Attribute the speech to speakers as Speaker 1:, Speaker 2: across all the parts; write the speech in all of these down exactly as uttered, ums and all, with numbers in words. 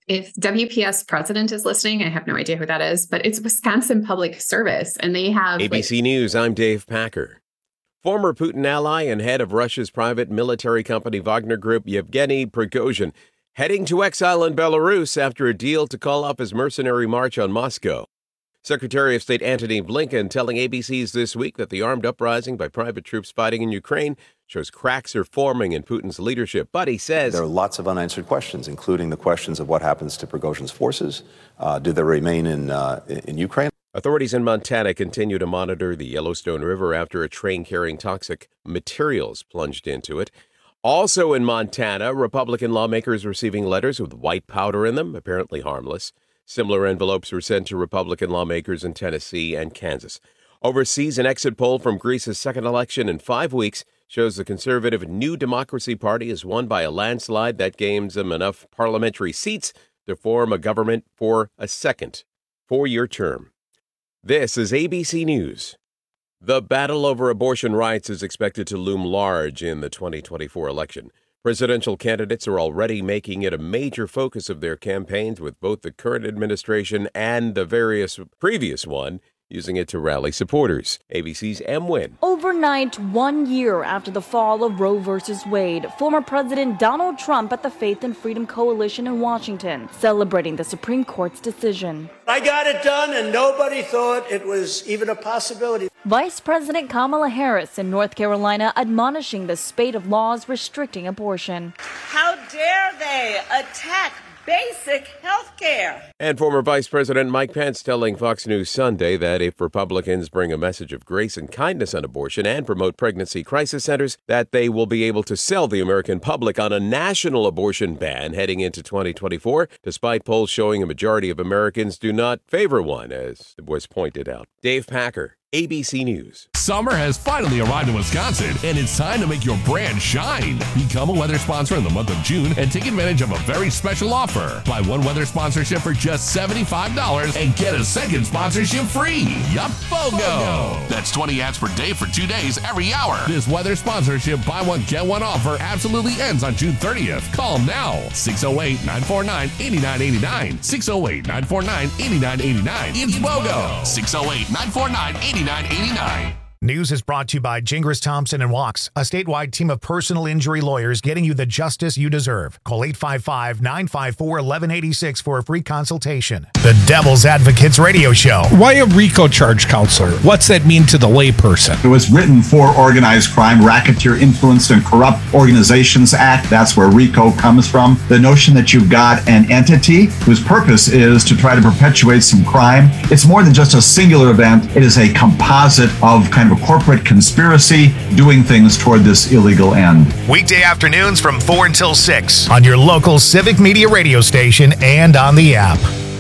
Speaker 1: if W P S president is listening, I have no idea who that is, but it's Wisconsin Public Service, and they have...
Speaker 2: A B C like, News, I'm Dave Packer. Former Putin ally and head of Russia's private military company Wagner Group, Yevgeny Prigozhin, heading to exile in Belarus after a deal to call off his mercenary march on Moscow. Secretary of State Antony Blinken telling A B C's This Week that the armed uprising by private troops fighting in Ukraine shows cracks are forming in Putin's leadership. But he says
Speaker 3: there are lots of unanswered questions, including the questions of what happens to Prigozhin's forces. Uh, do they remain in uh, in Ukraine?
Speaker 2: Authorities in Montana continue to monitor the Yellowstone River after a train carrying toxic materials plunged into it. Also in Montana, Republican lawmakers receiving letters with white powder in them, apparently harmless. Similar envelopes were sent to Republican lawmakers in Tennessee and Kansas. Overseas, an exit poll from Greece's second election in five weeks shows the conservative New Democracy Party is won by a landslide that gains them enough parliamentary seats to form a government for a second four-year term. This is A B C News. The battle over abortion rights is expected to loom large in the twenty twenty-four election. Presidential candidates are already making it a major focus of their campaigns, with both the current administration and the various previous one using it to rally supporters. A B C's M. Wynn.
Speaker 4: Overnight, one year after the fall of Roe versus Wade, former President Donald Trump at the Faith and Freedom Coalition in Washington, celebrating the Supreme Court's decision.
Speaker 5: I got it done, and nobody thought it was even a possibility.
Speaker 4: Vice President Kamala Harris in North Carolina admonishing the spate of laws restricting abortion.
Speaker 6: How dare they attack basic health care?
Speaker 2: And former Vice President Mike Pence telling Fox News Sunday that if Republicans bring a message of grace and kindness on abortion and promote pregnancy crisis centers, that they will be able to sell the American public on a national abortion ban heading into twenty twenty-four, despite polls showing a majority of Americans do not favor one, as was pointed out. Dave Packer, A B C News.
Speaker 7: Summer has finally arrived in Wisconsin, and it's time to make your brand shine. Become a weather sponsor in the month of June and take advantage of a very special offer. Buy one weather sponsorship for just seventy-five dollars and get a second sponsorship free. Yup, BOGO. That's twenty ads per day for two days every hour. This weather sponsorship buy one, get one offer absolutely ends on June thirtieth. Call now. six oh eight, nine four nine, eight nine eight nine. six oh eight, nine four nine, eight nine eight nine. It's BOGO. six oh eight, nine four nine, eight nine eight nine.
Speaker 8: News is brought to you by Gingras Thompson and Walks, a statewide team of personal injury lawyers getting you the justice you deserve. Call eight five five, nine five four, one one eight six for a free consultation. The Devil's Advocates Radio Show.
Speaker 9: Why a RICO charge, counselor? What's that mean to the layperson?
Speaker 10: It was written for Organized Crime, Racketeer Influenced and Corrupt Organizations Act. That's where RICO comes from. The notion that you've got an entity whose purpose is to try to perpetuate some crime. It's more than just a singular event. It is a composite of kind of a corporate conspiracy doing things toward this illegal end.
Speaker 8: Weekday afternoons from four until six on your local Civic Media radio station and on the app.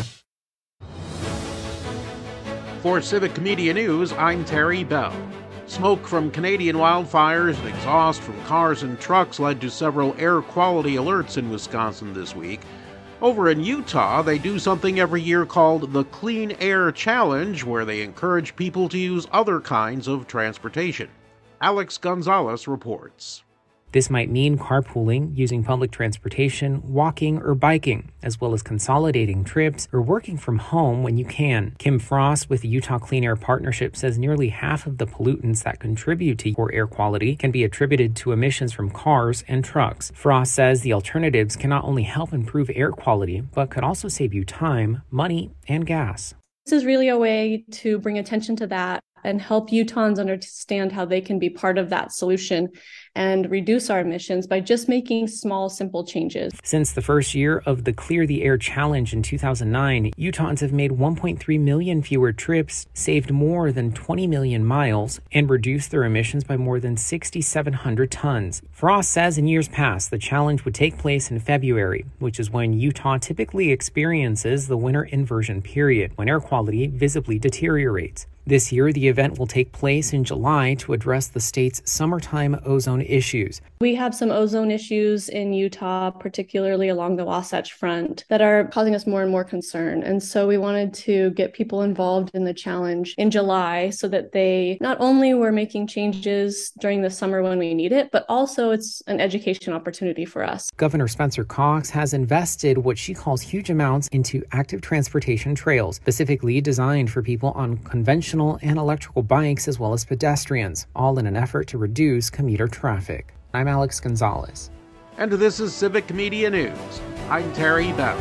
Speaker 11: For Civic Media News, I'm Terry Bell. Smoke from Canadian wildfires and exhaust from cars and trucks led to several air quality alerts in Wisconsin this week. Over in Utah, they do something every year called the Clean Air Challenge, where they encourage people to use other kinds of transportation. Alex Gonzalez reports.
Speaker 12: This might mean carpooling, using public transportation, walking, or biking, as well as consolidating trips or working from home when you can. Kim Frost with the Utah Clean Air Partnership says nearly half of the pollutants that contribute to poor air quality can be attributed to emissions from cars and trucks. Frost says the alternatives can not only help improve air quality, but could also save you time, money, and gas.
Speaker 13: This is really a way to bring attention to that and help Utahns understand how they can be part of that solution and reduce our emissions by just making small, simple changes.
Speaker 12: Since the first year of the Clear the Air Challenge in two thousand nine, Utahns have made one point three million fewer trips, saved more than twenty million miles, and reduced their emissions by more than six thousand seven hundred tons. Frost says in years past, the challenge would take place in February, which is when Utah typically experiences the winter inversion period, when air quality visibly deteriorates. This year, the event will take place in July to address the state's summertime ozone ozone issues.
Speaker 13: We have some ozone issues in Utah, particularly along the Wasatch Front, that are causing us more and more concern. And so we wanted to get people involved in the challenge in July so that they not only were making changes during the summer when we need it, but also it's an education opportunity for us.
Speaker 12: Governor Spencer Cox has invested what she calls huge amounts into active transportation trails, specifically designed for people on conventional and electrical bikes as well as pedestrians, all in an effort to reduce commuter traffic. I'm Alex Gonzalez.
Speaker 11: And this is Civic Media News. I'm Terry Bell.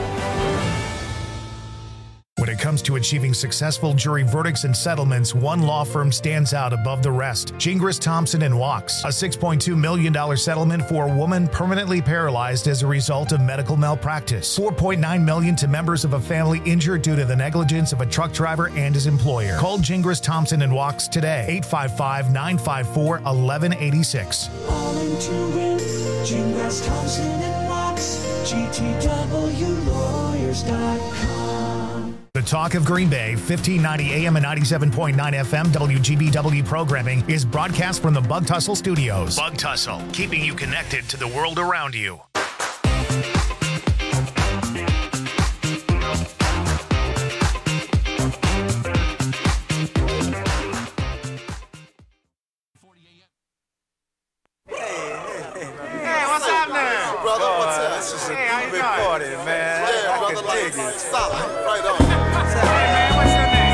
Speaker 8: When it comes to achieving successful jury verdicts and settlements, one law firm stands out above the rest. Gingras, Thompson and Wachs, a six point two million dollars settlement for a woman permanently paralyzed as a result of medical malpractice. four point nine million dollars to members of a family injured due to the negligence of a truck driver and his employer. Call Gingras, Thompson and Wachs today, eight five five, nine five four, one one eight six.
Speaker 14: All into it, Gingras, Thompson and Wachs, G T W lawyers dot com.
Speaker 8: The Talk of Green Bay, fifteen ninety A M and ninety-seven point nine F M W G B W programming is broadcast from the Bug Tussle Studios. Bug Tussle, keeping you connected to the world around you.
Speaker 15: Hey, what's up now?
Speaker 16: Brother, what's up?
Speaker 15: This is a hey, big party, man.
Speaker 16: Yeah,
Speaker 15: I
Speaker 16: brother,
Speaker 15: can
Speaker 16: like,
Speaker 15: dig it.
Speaker 16: stop. Right on.
Speaker 15: Hey, man, what's your name?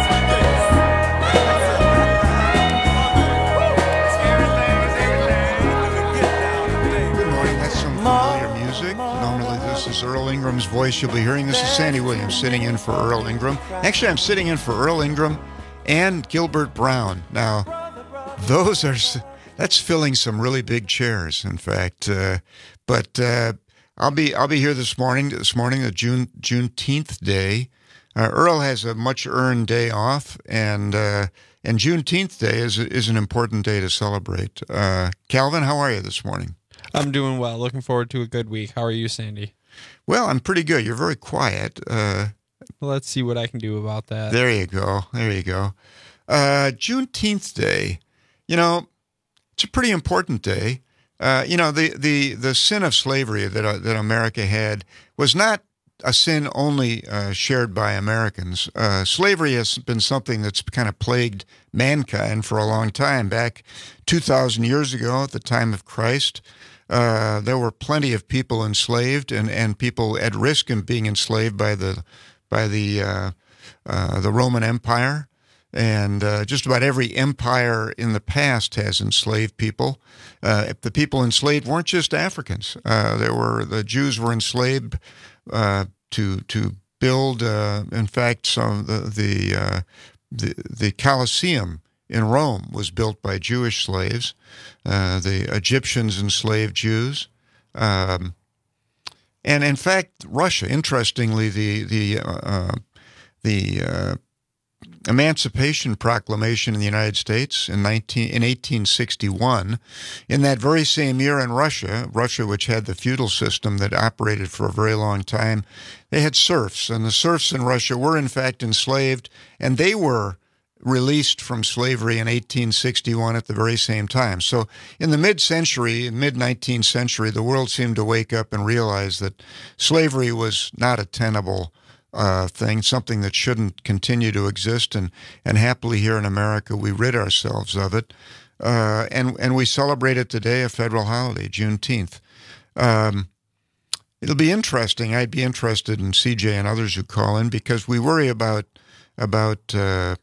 Speaker 17: Good morning. That's some familiar music. Normally this is Earl Ingram's voice. You'll be hearing this is Sandy Williams sitting in for Earl Ingram. Actually, I'm sitting in for Earl Ingram and Gilbert Brown. Now, those are... That's filling some really big chairs, in fact. Uh, but uh, I'll be I'll be here this morning. This morning, the June Juneteenth day. Uh, Earl has a much earned day off, and uh, and Juneteenth day is is an important day to celebrate. Uh, Calvin, how are you this morning?
Speaker 18: I'm doing well. Looking forward to a good week. How are you, Sandy?
Speaker 17: Well, I'm pretty good. You're very quiet. Uh,
Speaker 18: well, let's see what I can do about that.
Speaker 17: There you go. There you go. Uh, Juneteenth day. You know. It's a pretty important day. Uh, you know, the, the, the sin of slavery that uh, that America had was not a sin only uh, shared by Americans. Uh, slavery has been something that's kind of plagued mankind for a long time. Back two thousand years ago, at the time of Christ, uh, there were plenty of people enslaved and, and people at risk of being enslaved by the by the uh, uh, the Roman Empire. And uh, just about every empire in the past has enslaved people. Uh, the people enslaved weren't just Africans. Uh, there were the Jews were enslaved uh, to to build. Uh, in fact, some the the, uh, the the Colosseum in Rome was built by Jewish slaves. Uh, the Egyptians enslaved Jews, um, and in fact, Russia. Interestingly, the the uh, the uh, Emancipation Proclamation in the United States in nineteen in eighteen sixty-one. In that very same year in Russia, Russia, which had the feudal system that operated for a very long time, they had serfs, and the serfs in Russia were in fact enslaved, and they were released from slavery in eighteen sixty-one at the very same time. So in the mid-century, mid-nineteenth century, the world seemed to wake up and realize that slavery was not a tenable Uh, thing, something that shouldn't continue to exist, and and happily here in America we rid ourselves of it, uh, and and we celebrate it today, a federal holiday, Juneteenth. Um, it'll be interesting. I'd be interested in C J and others who call in because we worry about about uh,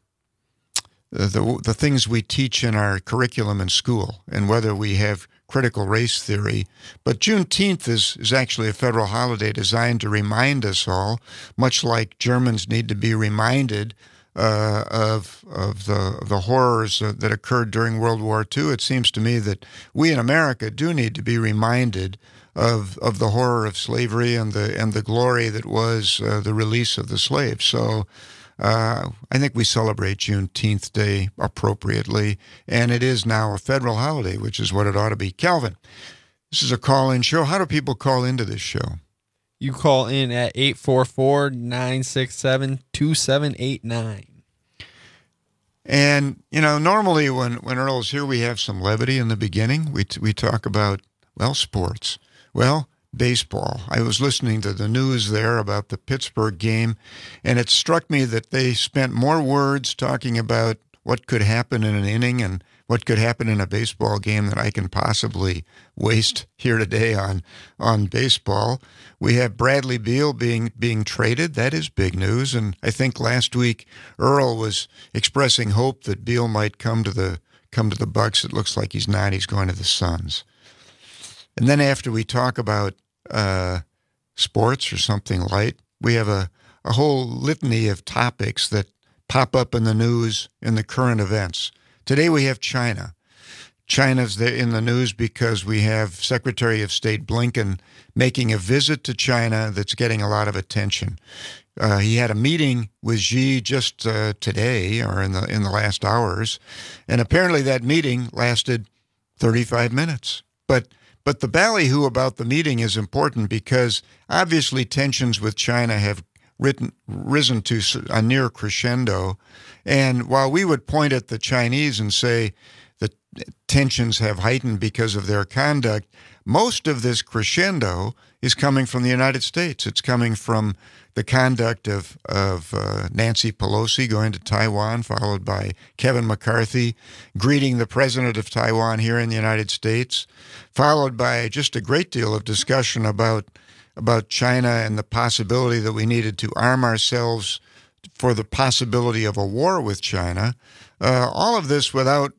Speaker 17: the the things we teach in our curriculum in school and whether we have critical race theory. But Juneteenth is, is actually a federal holiday designed to remind us all, much like Germans need to be reminded uh, of of the the horrors uh, that occurred during World War Two. It seems to me that we in America do need to be reminded of of the horror of slavery and the and the glory that was uh, the release of the slaves. So Uh, I think we celebrate Juneteenth Day appropriately, and it is now a federal holiday, which is what it ought to be. Calvin, this is a call-in show. How do people call into this show?
Speaker 18: You call in at eight four four, nine six seven, two seven eight nine.
Speaker 17: And, you know, normally when, when Earl's here, we have some levity in the beginning. We, we talk about, well, sports. Well, baseball. I was listening to the news there about the Pittsburgh game, and it struck me that they spent more words talking about what could happen in an inning and what could happen in a baseball game that I can possibly waste here today on on baseball. We have Bradley Beal being being traded. That is big news. And I think last week Earl was expressing hope that Beal might come to the come to the Bucks. It looks like he's not. He's going to the Suns. And then after we talk about uh, sports or something light, we have a, a whole litany of topics that pop up in the news in the current events. Today we have China. China's there in the news because we have Secretary of State Blinken making a visit to China that's getting a lot of attention. Uh, he had a meeting with Xi just uh, today or in the in the last hours, and apparently that meeting lasted thirty-five minutes. But but the ballyhoo about the meeting is important because obviously tensions with China have written, risen to a near crescendo. And while we would point at the Chinese and say that tensions have heightened because of their conduct, most of this crescendo is coming from the United States. It's coming from the conduct of, of uh, Nancy Pelosi going to Taiwan, followed by Kevin McCarthy greeting the president of Taiwan here in the United States, followed by just a great deal of discussion about about China and the possibility that we needed to arm ourselves for the possibility of a war with China. Uh, all of this without,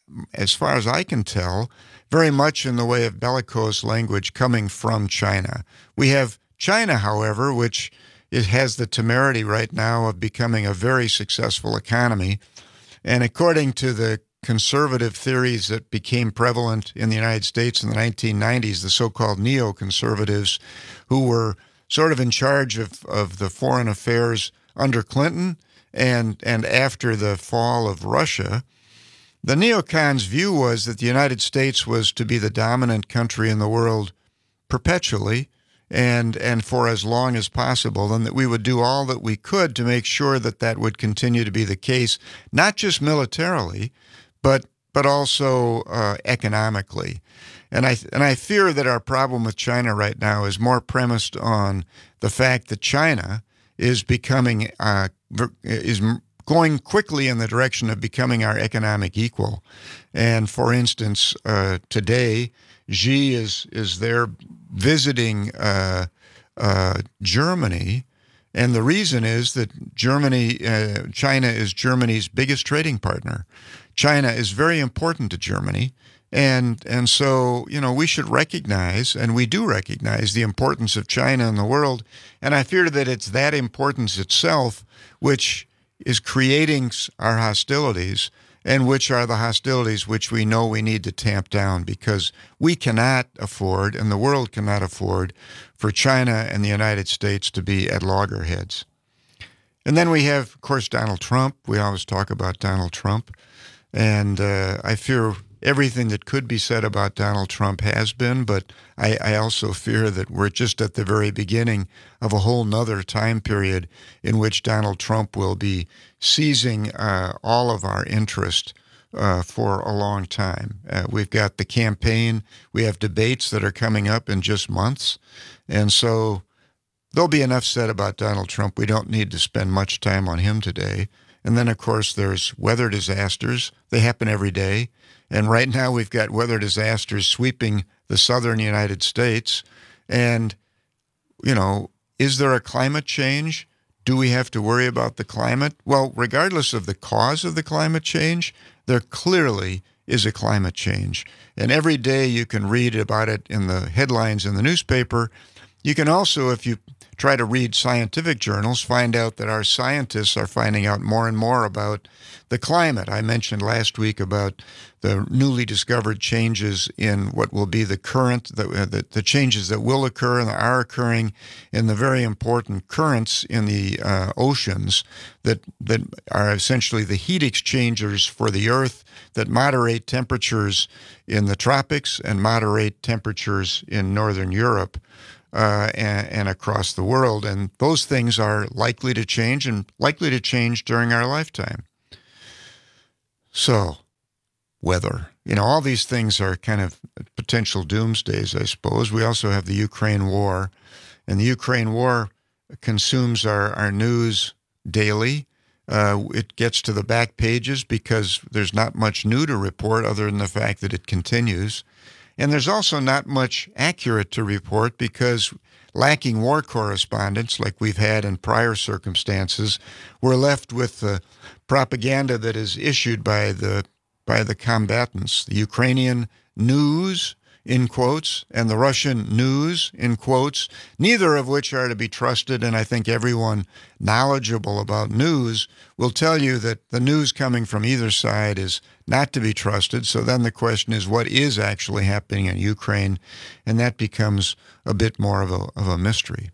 Speaker 17: as far as I can tell, very much in the way of bellicose language coming from China. We have China, however, which it has the temerity right now of becoming a very successful economy. And according to the conservative theories that became prevalent in the United States in the nineteen nineties, the so-called neoconservatives, who were sort of in charge of, of the foreign affairs under Clinton and, and after the fall of Russia, the neocons' view was that the United States was to be the dominant country in the world perpetually and and for as long as possible, and that we would do all that we could to make sure that that would continue to be the case, not just militarily, but but also uh, economically. And I and I fear that our problem with China right now is more premised on the fact that China is becoming uh, is going quickly in the direction of becoming our economic equal. And for instance, uh, today Xi is is there visiting uh, uh, Germany, and the reason is that Germany, uh, China is Germany's biggest trading partner. China is very important to Germany, and and so you know we should recognize, and we do recognize, the importance of China in the world. And I fear that it's that importance itself which is creating our hostilities, and which are the hostilities which we know we need to tamp down, because we cannot afford, and the world cannot afford, for China and the United States to be at loggerheads. And then we have, of course, Donald Trump. We always talk about Donald Trump. And uh, I fear everything that could be said about Donald Trump has been, but I, I also fear that we're just at the very beginning of a whole nother time period in which Donald Trump will be seizing uh, all of our interest uh, for a long time. Uh, we've got the campaign. We have debates that are coming up in just months. And so there'll be enough said about Donald Trump. We don't need to spend much time on him today. And then, of course, there's weather disasters. They happen every day. And right now we've got weather disasters sweeping the southern United States. And, you know, is there a climate change? Do we have to worry about the climate? Well, regardless of the cause of the climate change, there clearly is a climate change. And every day you can read about it in the headlines in the newspaper. You can also, if you try to read scientific journals, find out that our scientists are finding out more and more about the climate. I mentioned last week about the newly discovered changes in what will be the current, the, the, the changes that will occur and are occurring in the very important currents in the uh, oceans that, that are essentially the heat exchangers for the Earth, that moderate temperatures in the tropics and moderate temperatures in northern Europe. Uh, and, and across the world. And those things are likely to change and likely to change during our lifetime. So, weather. You know, all these things are kind of potential doomsdays, I suppose. We also have the Ukraine war, and the Ukraine war consumes our, our news daily. Uh, it gets to the back pages because there's not much new to report other than the fact that it continues. And there's also not much accurate to report because lacking war correspondents like we've had in prior circumstances, we're left with the propaganda that is issued by the by the combatants, the Ukrainian news, in quotes, and the Russian news, in quotes, neither of which are to be trusted. And I think everyone knowledgeable about news will tell you that the news coming from either side is not to be trusted. So then the question is, what is actually happening in Ukraine? And that becomes a bit more of a, of a mystery.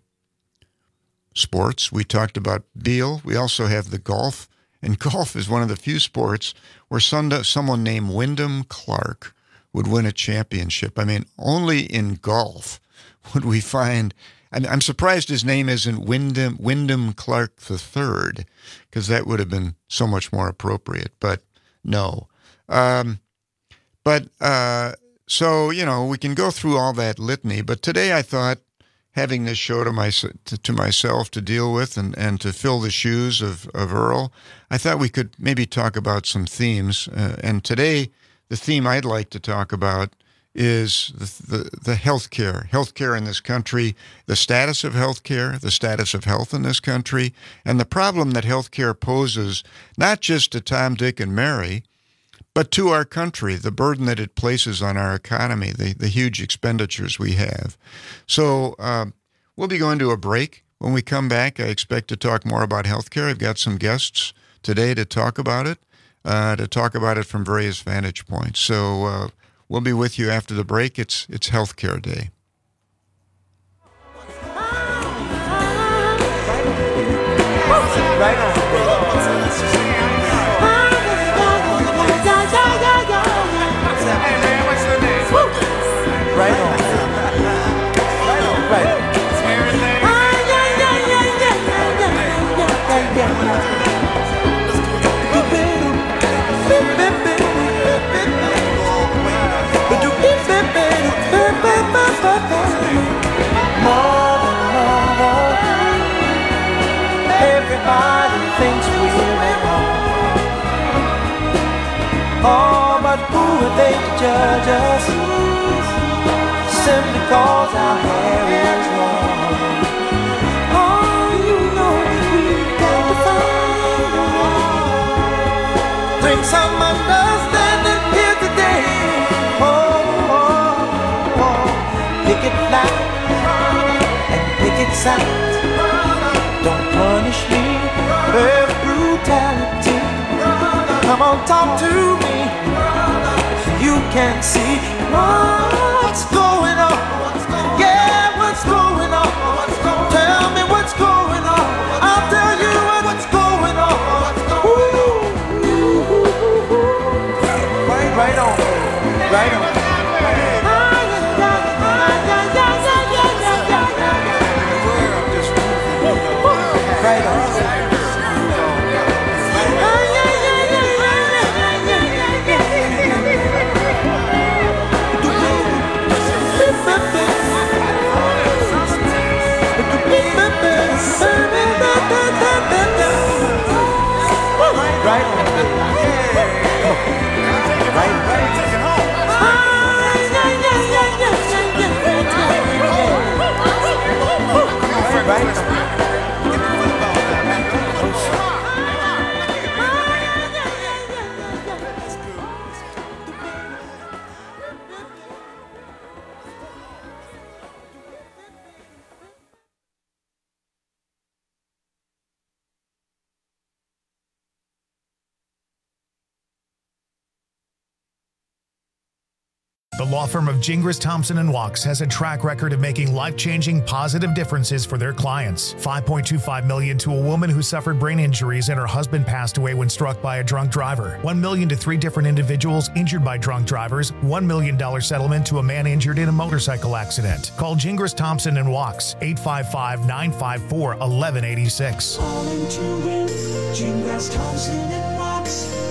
Speaker 17: Sports, we talked about Beal. We also have the golf. And golf is one of the few sports where someone named Wyndham Clark would win a championship. I mean, only in golf would we find... I'm surprised his name isn't Wyndham, Wyndham Clark the third, because that would have been so much more appropriate. But no. Um, but uh, so, you know, we can go through all that litany. But today I thought, having this show to, my, to, to myself to deal with and, and to fill the shoes of, of Earl, I thought we could maybe talk about some themes. Uh, and today, the theme I'd like to talk about is the, the, the healthcare, healthcare in this country, the status of healthcare, the status of health in this country, and the problem that healthcare poses, not just to Tom, Dick, and Mary, but to our country, the burden that it places on our economy, the, the huge expenditures we have. So uh, we'll be going to a break. When we come back, I expect to talk more about healthcare. I've got some guests today to talk about it, uh, to talk about it from various vantage points. So uh, we'll be with you after the break. It's, it's Healthcare Day.
Speaker 14: Right on. Hey man, what's your name? Right on. Right on. Right on. Everything. Everybody thinks we're at home. Oh, but who are they to judge us? Simply cause our hair is long. Oh, you know we've got to find a way. Bring some understanding here today. Oh, oh, oh. Pick it loud and pick it sound. Don't punish me with brutality. Come on, talk to me. You can see what's going on. Yeah, what's going on? Tell me what's going on. I'll tell you what's going on. Ooh. Right on, right on. Right on. Right on. Right, right. Take it home. Right on.
Speaker 8: The law firm of Gingras, Thompson and Wachs has a track record of making life-changing positive differences for their clients. five point two five million dollars to a woman who suffered brain injuries and her husband passed away when struck by a drunk driver. one million dollars to three different individuals injured by drunk drivers. one million dollars settlement to a man injured in a motorcycle accident. Call Gingras, Thompson and Wachs, eight five five, nine five four, one one eight six.
Speaker 14: Calling to win, Gingras, Thompson and Wachs,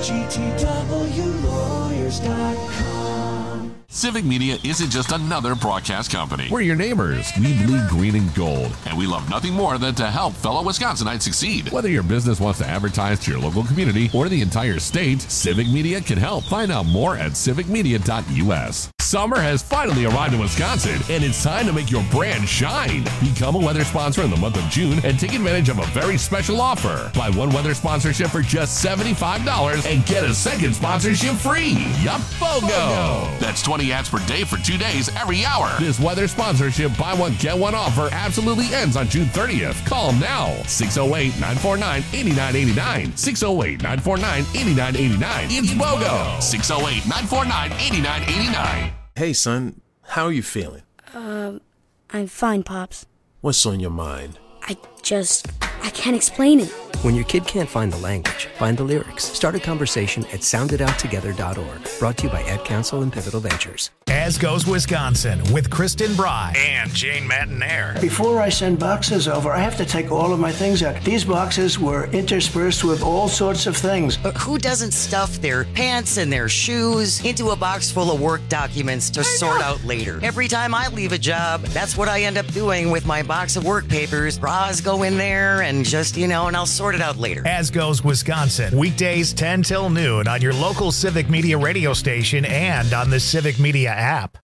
Speaker 14: G T W lawyers dot com.
Speaker 7: Civic Media isn't just another broadcast company. We're your neighbors. We bleed green and gold, and we love nothing more than to help fellow Wisconsinites succeed. Whether your business wants to advertise to your local community or the entire state, Civic Media can help. Find out more at civic media dot U S. Summer has finally arrived in Wisconsin, and it's time to make your brand shine. Become a weather sponsor in the month of June and take advantage of a very special offer. Buy one weather sponsorship for just seventy-five dollars and get a second sponsorship free. Yup, BOGO! That's twenty ads per day for two days every hour. This weather sponsorship buy one, get one offer absolutely ends on June thirtieth. Call them now. six oh eight, nine four nine, eight nine eight nine. six oh eight, nine four nine, eight nine eight nine. It's BOGO. six oh eight, nine four nine, eight nine eight nine.
Speaker 16: Hey, son, how are you feeling?
Speaker 19: Um, I'm fine, Pops.
Speaker 16: What's on your mind?
Speaker 19: I just, I can't explain it.
Speaker 20: When your kid can't find the language, find the lyrics. Start a conversation at sound it out together dot org. Brought to you by Ad Council and Pivotal Ventures.
Speaker 8: As Goes Wisconsin with Kristen Bry and Jane Matinaire.
Speaker 5: Before I send boxes over, I have to take all of my things out. These boxes were interspersed with all sorts of things.
Speaker 21: But who doesn't stuff their pants and their shoes into a box full of work documents to sort out later? Every time I leave a job, that's what I end up doing with my box of work papers. Bras go in there and just, you know, and I'll sort it out later.
Speaker 8: As Goes Wisconsin, weekdays ten till noon on your local Civic Media radio station and on the Civic Media app.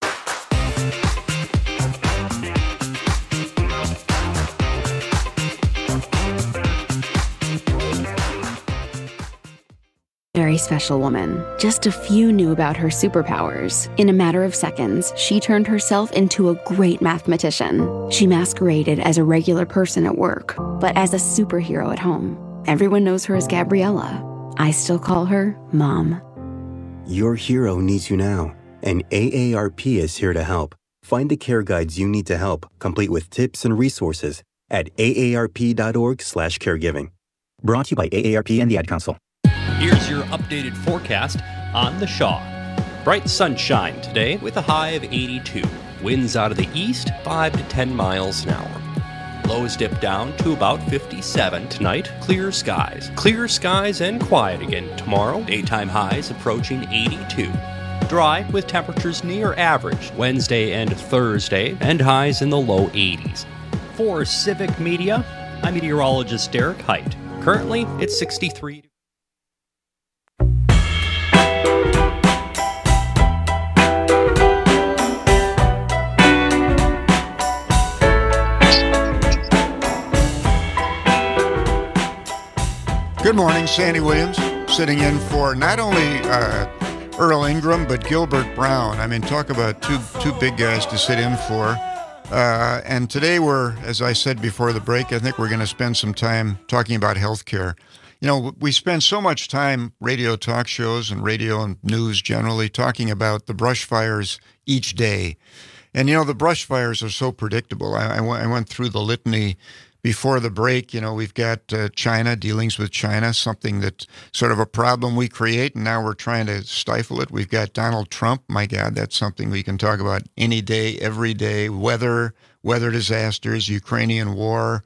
Speaker 22: Very special woman. Just a few knew about her superpowers. In a matter of seconds, she turned herself into a great mathematician. She masqueraded as a regular person at work, but as a superhero at home. Everyone knows her as Gabriella. I still call her Mom.
Speaker 23: Your hero needs you now, and A A R P is here to help. Find the care guides you need to help, complete with tips and resources at A A R P dot org slash caregiving. Brought to you by A A R P and the Ad Council.
Speaker 24: Here's your updated forecast on the Shaw. Bright sunshine today with a high of eighty-two. Winds out of the east, five to ten miles an hour. Lows dip down to about fifty-seven tonight. Clear skies. Clear skies and quiet again tomorrow. Daytime highs approaching eighty-two. Dry with temperatures near average Wednesday and Thursday and highs in the low eighties. For Civic Media, I'm meteorologist Derek Height. Currently, it's sixty-three.
Speaker 17: Good morning, Sandy Williams, sitting in for not only uh, Earl Ingram, but Gilbert Brown. I mean, talk about two two big guys to sit in for. Uh, and today we're, as I said before the break, I think we're going to spend some time talking about healthcare. You know, we spend so much time, radio talk shows and radio and news generally, talking about the brush fires each day. And, you know, the brush fires are so predictable. I, I, w- I went through the litany before the break. You know, we've got uh, China, dealings with China, something that sort of a problem we create, and now we're trying to stifle it. We've got Donald Trump. My God, that's something we can talk about any day, every day. Weather, weather disasters, Ukrainian war.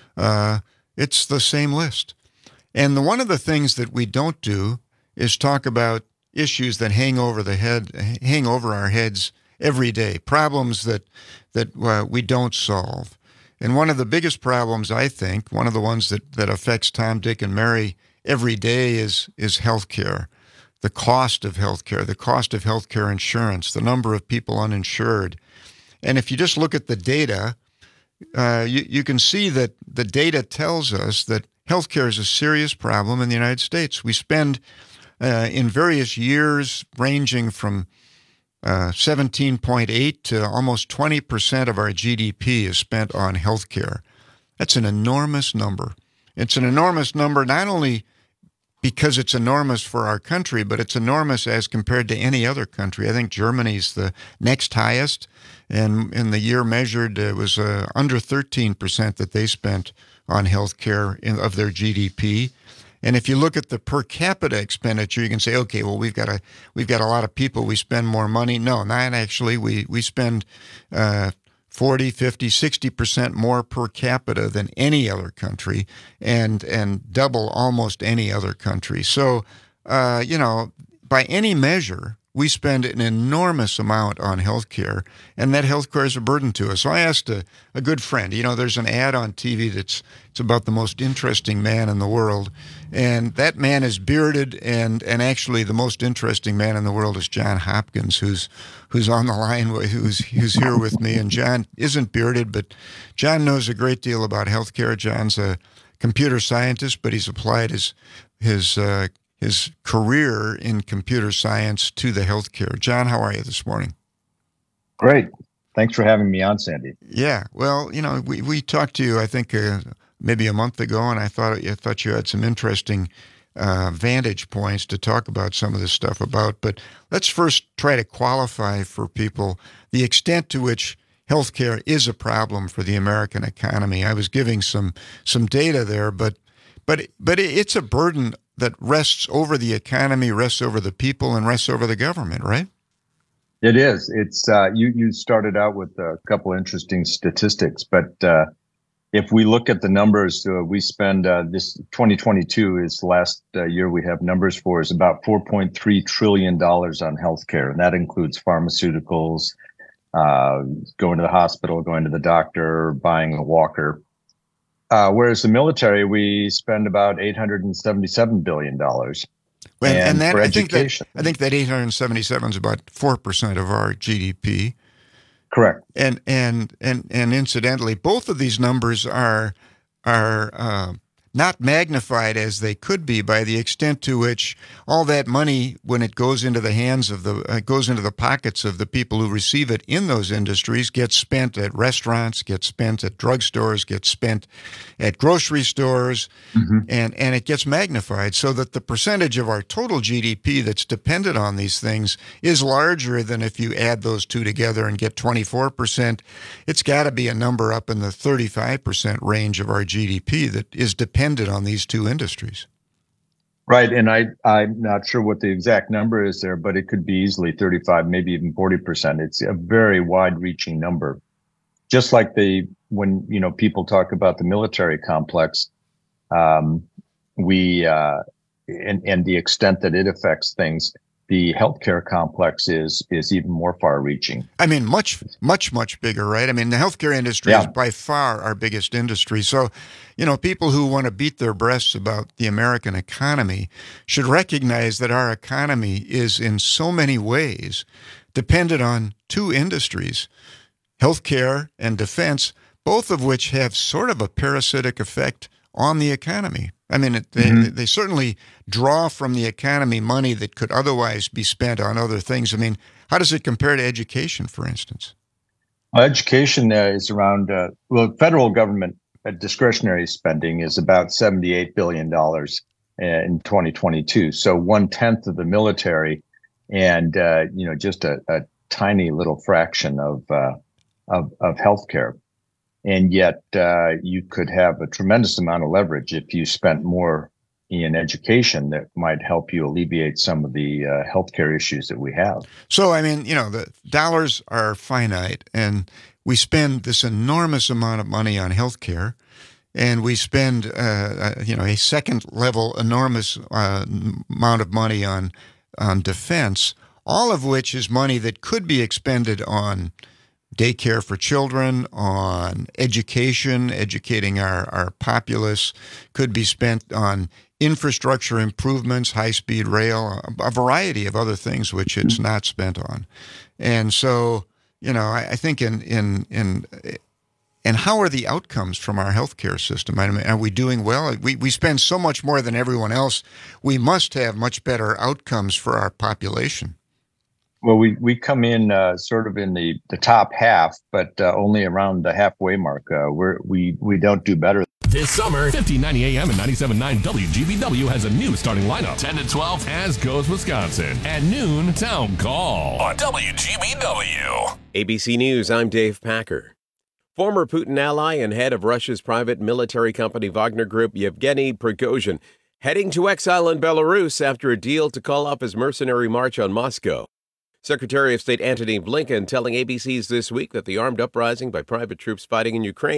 Speaker 17: Uh, it's the same list. And the, one of the things that we don't do is talk about issues that hang over the head, hang over our heads every day, problems that that uh, we don't solve. And one of the biggest problems, I think, one of the ones that, that affects Tom, Dick, and Mary every day is is healthcare, the cost of healthcare, the cost of healthcare insurance, the number of people uninsured. And if you just look at the data, uh, you, you can see that the data tells us that healthcare is a serious problem in the United States. We spend uh, in various years ranging from Uh, seventeen point eight to almost twenty percent of our G D P is spent on healthcare. That's an enormous number. It's an enormous number not only because it's enormous for our country, but it's enormous as compared to any other country. I think Germany's the next highest, and in the year measured, it was uh, under thirteen percent that they spent on healthcare in, of their G D P. And if you look at the per capita expenditure, you can say, okay, well, we've got a we've got a lot of people. We spend more money. No, not actually. We we spend uh, forty, fifty, sixty percent more per capita than any other country, and and double almost any other country. So uh, you know, by any measure, we spend an enormous amount on healthcare, and that healthcare is a burden to us. So I asked a, a good friend, you know, there's an ad on T V that's it's about the most interesting man in the world, and that man is bearded, and and actually the most interesting man in the world is John Hopkins, who's who's on the line, who's who's here with me. And John isn't bearded, but John knows a great deal about healthcare. John's a computer scientist, but he's applied his his uh, his career in computer science to the healthcare. John, how are you this morning?
Speaker 1: Great. Thanks for having me on, Sandy.
Speaker 17: Yeah. Well, you know, we, we talked to you, I think, uh, maybe a month ago, and I thought I thought you had some interesting uh, vantage points to talk about some of this stuff about. But let's first try to qualify for people the extent to which healthcare is a problem for the American economy. I was giving some some data there, but but but it's a burden that rests over the economy, rests over the people, and rests over the government, right?
Speaker 1: It is. It's uh, you. You started out with a couple of interesting statistics, but uh, if we look at the numbers, uh, we spend uh, this twenty twenty-two is the last uh, year we have numbers for is about four point three trillion dollars on healthcare, and that includes pharmaceuticals, uh, going to the hospital, going to the doctor, buying a walker. Uh, whereas the military, we spend about eight hundred seventy-seven billion dollars.
Speaker 17: And,
Speaker 1: and,
Speaker 17: and that,
Speaker 1: for
Speaker 17: I think
Speaker 1: education.
Speaker 17: that I think that eight hundred seventy-seven is about four percent of our G D P.
Speaker 1: Correct.
Speaker 17: And and and and incidentally, both of these numbers are are uh, not magnified as they could be by the extent to which all that money, when it goes into the hands of the uh, goes into the pockets of the people who receive it in those industries, gets spent at restaurants, gets spent at drugstores, gets spent at grocery stores, mm-hmm. and and it gets magnified so that the percentage of our total G D P that's dependent on these things is larger than if you add those two together and get twenty-four percent. It's got to be a number up in the thirty-five percent range of our G D P that is dependent on these two industries.
Speaker 1: Right, and I, I'm not sure what the exact number is there, but it could be easily thirty-five, maybe even forty percent. It's a very wide-reaching number. Just like the when you know people talk about the military complex, um, we uh, and and the extent that it affects things. The healthcare complex is is even more far-reaching.
Speaker 17: I mean, much, much, much bigger, right? I mean, the healthcare industry
Speaker 1: yeah.
Speaker 17: is by far our biggest industry. So, you know, people who want to beat their breasts about the American economy should recognize that our economy is in so many ways dependent on two industries, healthcare and defense, both of which have sort of a parasitic effect on the economy. I mean, it, they, mm-hmm. they certainly draw from the economy money that could otherwise be spent on other things. I mean, how does it compare to education, for instance?
Speaker 1: Well, education uh, is around, uh, well, federal government uh, discretionary spending is about seventy-eight billion dollars uh, in twenty twenty-two. So one-tenth of the military and, uh, you know, just a, a tiny little fraction of, uh, of, of healthcare. And yet uh, you could have a tremendous amount of leverage if you spent more in education that might help you alleviate some of the uh, healthcare issues that we have.
Speaker 17: So, I mean, you know, the dollars are finite, and we spend this enormous amount of money on healthcare, and we spend, uh, you know, a second level enormous uh, amount of money on on defense, all of which is money that could be expended on daycare for children, on education, educating our, our populace, could be spent on infrastructure improvements, high-speed rail, a, a variety of other things which it's not spent on. And so, you know, I, I think in, in, in, and how are the outcomes from our healthcare system? I mean, are we doing well? We, we spend so much more than everyone else. We must have much better outcomes for our population.
Speaker 1: Well, we, we come in uh, sort of in the, the top half, but uh, only around the halfway mark. Uh, we're, we we don't do better.
Speaker 7: This summer, fifteen ninety A M and ninety-seven point nine W G B W has a new starting lineup. ten to twelve, As Goes Wisconsin. At noon, Town Call on W G B W.
Speaker 2: A B C News, I'm Dave Packer. Former Putin ally and head of Russia's private military company Wagner Group, Yevgeny Prigozhin, heading to exile in Belarus after a deal to call off his mercenary march on Moscow. Secretary of State Antony Blinken telling A B C's This Week that the armed uprising by private troops fighting in Ukraine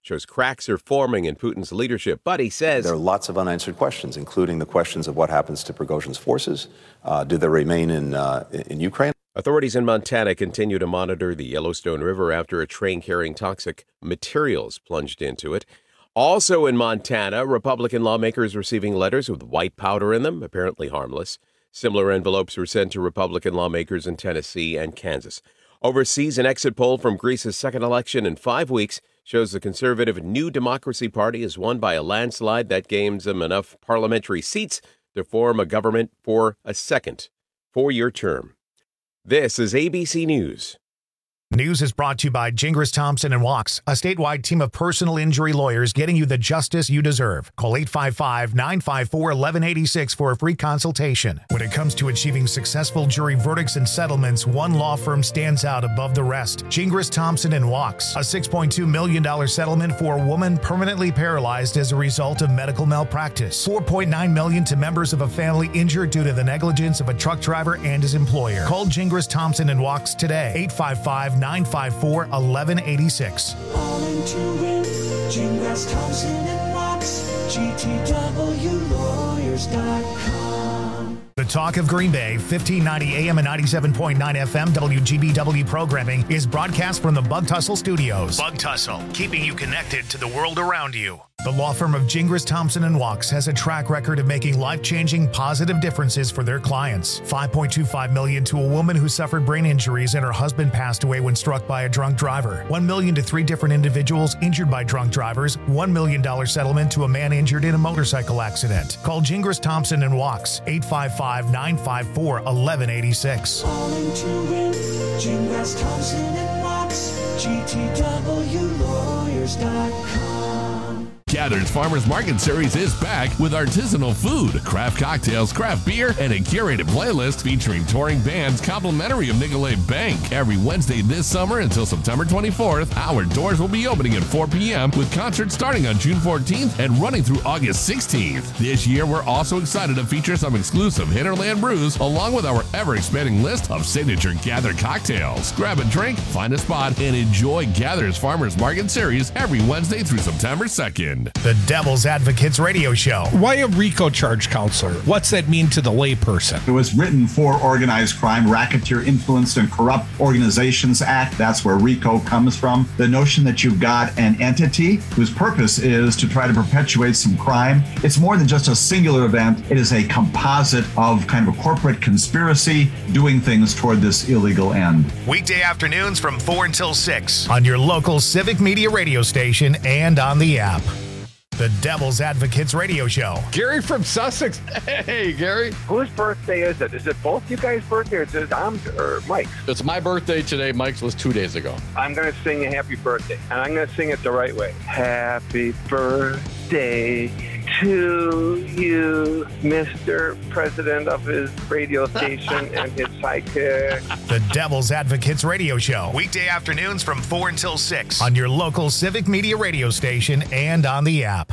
Speaker 2: shows cracks are forming in Putin's leadership. But he says
Speaker 3: there are lots of unanswered questions, including the questions of what happens to Prigozhin's forces. Uh, do they remain in uh, in Ukraine?
Speaker 2: Authorities in Montana continue to monitor the Yellowstone River after a train carrying toxic materials plunged into it. Also in Montana, Republican lawmakers receiving letters with white powder in them, apparently harmless. Similar envelopes were sent to Republican lawmakers in Tennessee and Kansas. Overseas, an exit poll from Greece's second election in five weeks shows the conservative New Democracy Party has won by a landslide that gains them enough parliamentary seats to form a government for a second four-year term. This is A B C News.
Speaker 8: News is brought to you by Gingras Thompson and Walks, a statewide team of personal injury lawyers getting you the justice you deserve. Call eight five five, nine five four, one one eight six for a free consultation. When it comes to achieving successful jury verdicts and settlements, one law firm stands out above the rest. Gingras Thompson and Walks, a six point two million dollars settlement for a woman permanently paralyzed as a result of medical malpractice. four point nine million dollars to members of a family injured due to the negligence of a truck driver and his employer. Call Gingras Thompson and Walks today. eight five five, nine five four, one one eight six.
Speaker 14: All into it, Gingras Thompson and Walks, G T W lawyers dot com.
Speaker 8: The talk of Green Bay, fifteen ninety A M and ninety-seven point nine F M W G B W programming is broadcast from the Bug Tussle Studios. Bug Tussle, keeping you connected to the world around you. The law firm of Gingras Thompson and Walks has a track record of making life-changing positive differences for their clients. five point two five million dollars to a woman who suffered brain injuries and her husband passed away when struck by a drunk driver. one million dollars to three different individuals injured by drunk drivers. one million dollars settlement to a man injured in a motorcycle accident. Call Gingras Thompson and Walks, eight five five, nine five four, one one eight six.
Speaker 14: All into it, Gingras Thompson and Walks, G T W lawyers dot com.
Speaker 7: Gather's Farmers Market Series is back with artisanal food, craft cocktails, craft beer, and a curated playlist featuring touring bands complimentary of Nicolet Bank. Every Wednesday this summer until September twenty-fourth, our doors will be opening at four p.m. with concerts starting on June fourteenth and running through August sixteenth. This year, we're also excited to feature some exclusive Hinterland brews along with our ever-expanding list of signature Gather cocktails. Grab a drink, find a spot, and enjoy Gather's Farmers Market Series every Wednesday through September second.
Speaker 8: The Devil's Advocates Radio Show.
Speaker 4: Why a RICO charge, counselor? What's that mean to the layperson?
Speaker 10: It was written for Organized Crime, Racketeer Influenced and Corrupt Organizations Act. That's where RICO comes from. The notion that you've got an entity whose purpose is to try to perpetuate some crime. It's more than just a singular event. It is a composite of kind of a corporate conspiracy doing things toward this illegal end.
Speaker 8: Weekday afternoons from four until six on your local Civic Media radio station and on the app. The Devil's Advocates Radio Show.
Speaker 4: Gary from Sussex. Hey, Gary.
Speaker 6: Whose birthday is it? Is it both you guys' birthday or is it Tom's or Mike's?
Speaker 9: It's my birthday today. Mike's was two days ago.
Speaker 6: I'm going to sing a happy birthday, and I'm going to sing it the right way. Happy birthday to you, Mister President of his radio station and his sidekick.
Speaker 8: The Devil's Advocates Radio Show. Weekday afternoons from four until six on your local Civic Media radio station and on the app.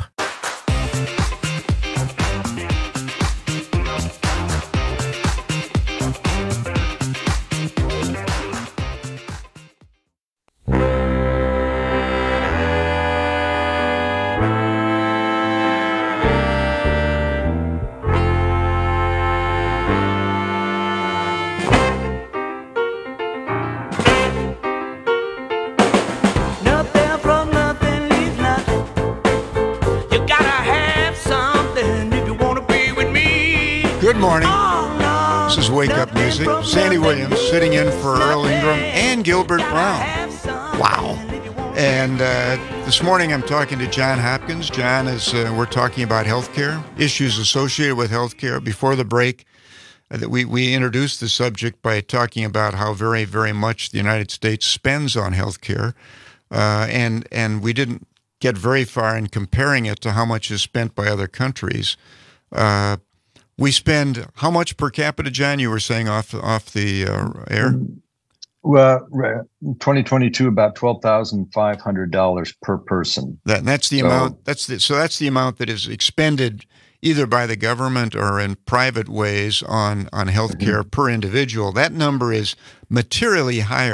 Speaker 17: Good morning. This is Wake Up Music. Sandy Williams sitting in for Earl Ingram and Gilbert Brown. Wow. And uh, this morning I'm talking to John Hopkins. John is, uh, we're talking about healthcare, issues associated with healthcare. Before the break, uh, we, we introduced the subject by talking about how very, very much the United States spends on healthcare. Uh, and, and we didn't get very far in comparing it to how much is spent by other countries. Uh, We spend how much per capita, John? You were saying off off the uh, air.
Speaker 1: Well, twenty twenty-two, about twelve thousand five hundred dollars per person.
Speaker 17: That that's the
Speaker 1: so,
Speaker 17: amount. That's the, so that's the amount that is expended either by the government or in private ways on on healthcare mm-hmm. per individual. That number is materially higher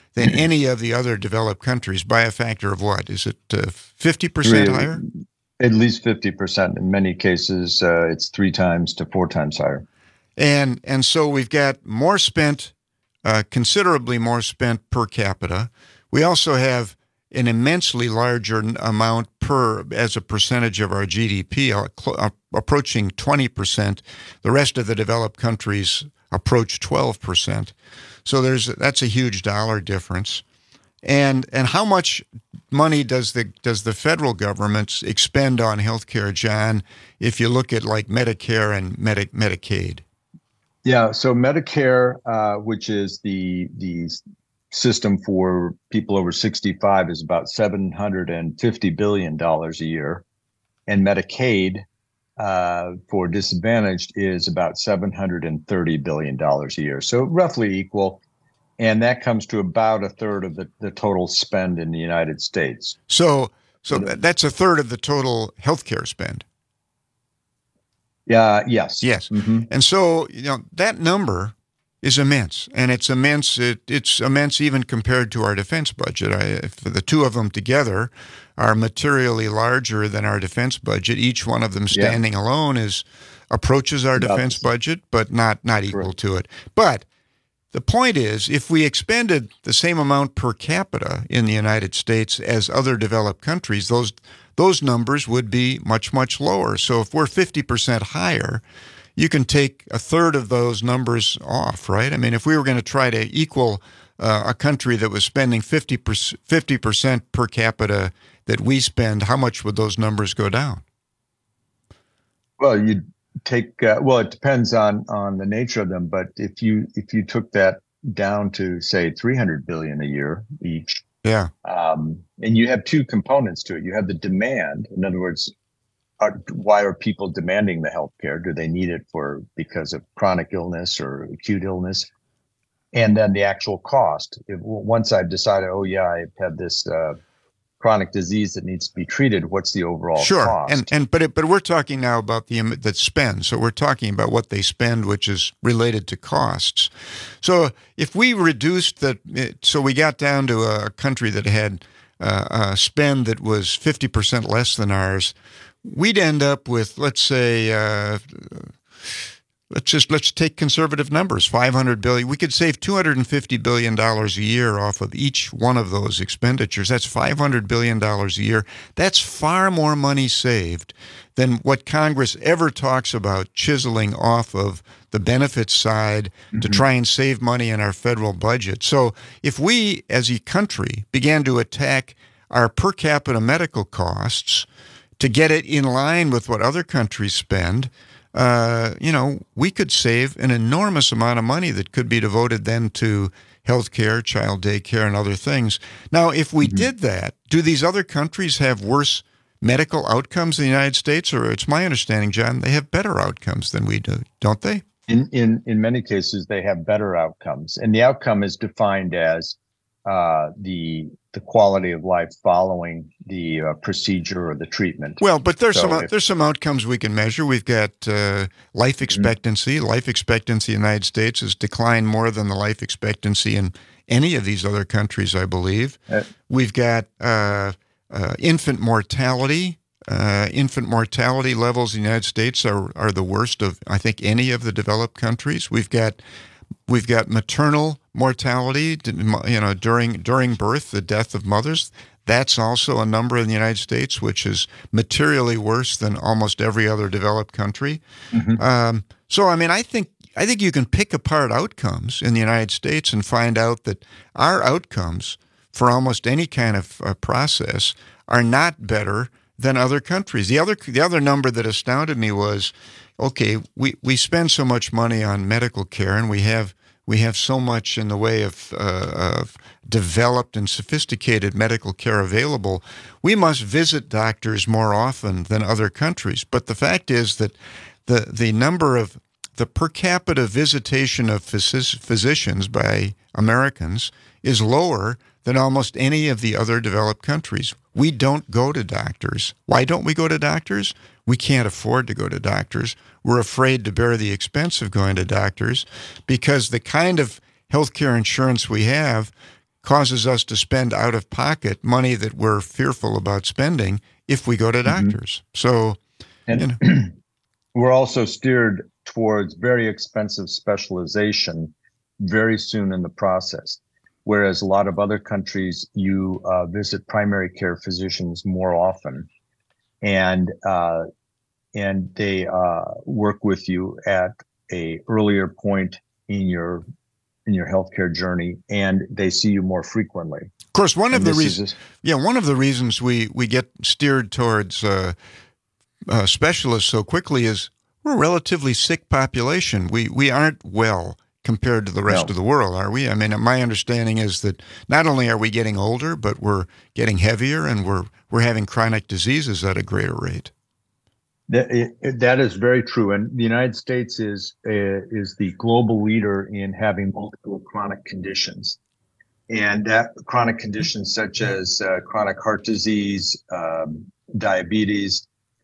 Speaker 17: than any of the other developed countries by a factor of what? Is it uh, fifty percent higher?
Speaker 1: At least fifty percent. In many cases, uh, it's three times to four times higher.
Speaker 17: And and so we've got more spent, uh, considerably more spent per capita. We also have an immensely larger amount per as a percentage of our G D P, uh, cl- uh, approaching twenty percent. The rest of the developed countries approach twelve percent. So there's that's a huge dollar difference. And and how much money does the does the federal government expend on healthcare, John, if you look at like Medicare and Medi- Medicaid?
Speaker 1: Yeah, so Medicare, uh, which is the the system for people over sixty-five, is about seven hundred fifty billion dollars a year. And Medicaid uh, for disadvantaged is about seven hundred thirty billion dollars a year. So roughly equal. And that comes to about a third of the, the total spend in the United States.
Speaker 17: So so that's a third of the total healthcare spend.
Speaker 1: Yeah, yes.
Speaker 17: Yes. Mm-hmm. And so, you know, that number is immense. And it's immense. It, it's immense even compared to our defense budget. I, if the two of them together are materially larger than our defense budget. Each one of them standing yeah. alone is approaches our about defense budget, but not, not equal right. to it. But the point is, if we expended the same amount per capita in the United States as other developed countries, those those numbers would be much, much lower. So if we're fifty percent higher, you can take a third of those numbers off, right? I mean, if we were going to try to equal uh, a country that was spending fifty percent per capita that we spend, how much would those numbers go down?
Speaker 1: Well, you'd take uh, well it depends on on the nature of them, but if you if you took that down to say three hundred billion a year each,
Speaker 17: yeah
Speaker 1: um and you have two components to it. You have the demand. In other words, are, why are people demanding the health care? Do they need it for because of chronic illness or acute illness? And then the actual cost. If, once I've decided, oh yeah, I've had this uh chronic disease that needs to be treated, what's the overall
Speaker 17: sure.
Speaker 1: cost?
Speaker 17: Sure, and and but it, but we're talking now about the the spend. So we're talking about what they spend, which is related to costs. So if we reduced the, so we got down to a country that had uh, a spend that was fifty percent less than ours, we'd end up with, let's say, uh, let's just let's take conservative numbers, five hundred billion dollars. We could save two hundred fifty billion dollars a year off of each one of those expenditures. That's five hundred billion dollars a year. That's far more money saved than what Congress ever talks about chiseling off of the benefits side mm-hmm. to try and save money in our federal budget. So if we, as a country, began to attack our per capita medical costs to get it in line with what other countries spend, Uh, you know, we could save an enormous amount of money that could be devoted then to health care, child daycare, and other things. Now, if we mm-hmm. did that, do these other countries have worse medical outcomes than the United States? Or it's my understanding, John, they have better outcomes than we do, don't they?
Speaker 1: In in in many cases, they have better outcomes. And the outcome is defined as uh, the the quality of life following the uh, procedure or the treatment.
Speaker 17: Well, but there's
Speaker 1: so
Speaker 17: some
Speaker 1: if,
Speaker 17: there's some outcomes we can measure. We've got uh, life expectancy. Mm-hmm. Life expectancy in the United States has declined more than the life expectancy in any of these other countries, I believe. Uh, We've got uh, uh, infant mortality. Uh, infant mortality levels in the United States are are the worst of, I think, any of the developed countries. We've got We've got maternal mortality, you know, during during birth, the death of mothers. That's also a number in the United States, which is materially worse than almost every other developed country. Mm-hmm. Um, so, I mean, I think I think you can pick apart outcomes in the United States and find out that our outcomes for almost any kind of uh, process are not better than other countries. The other the other number that astounded me was, okay, we, we spend so much money on medical care, and we have we have so much in the way of, uh, of developed and sophisticated medical care available. We must visit doctors more often than other countries. But the fact is that the the number of the per capita visitation of phys- physicians by Americans is lower than almost any of the other developed countries. We don't go to doctors. Why don't we go to doctors? We can't afford to go to doctors. We're afraid to bear the expense of going to doctors because the kind of healthcare insurance we have causes us to spend out of pocket money that we're fearful about spending if we go to doctors. Mm-hmm. So,
Speaker 1: and
Speaker 17: you know.
Speaker 1: We're also steered towards very expensive specialization very soon in the process. Whereas a lot of other countries, you uh, visit primary care physicians more often, and uh, and they uh, work with you at a earlier point in your in your healthcare journey, and they see you more frequently.
Speaker 17: Of course, one
Speaker 1: and
Speaker 17: of the reasons,
Speaker 1: just,
Speaker 17: yeah, one of the reasons we we get steered towards uh, uh, specialists so quickly is we're a relatively sick population. We we aren't well compared to the rest
Speaker 1: no.
Speaker 17: of the world, are we? I mean, my understanding is that not only are we getting older, but we're getting heavier, and we're we're having chronic diseases at a greater rate.
Speaker 1: That, it, that is very true, and the United States is uh, is the global leader in having multiple chronic conditions, and that chronic conditions such as uh, chronic heart disease, um, diabetes,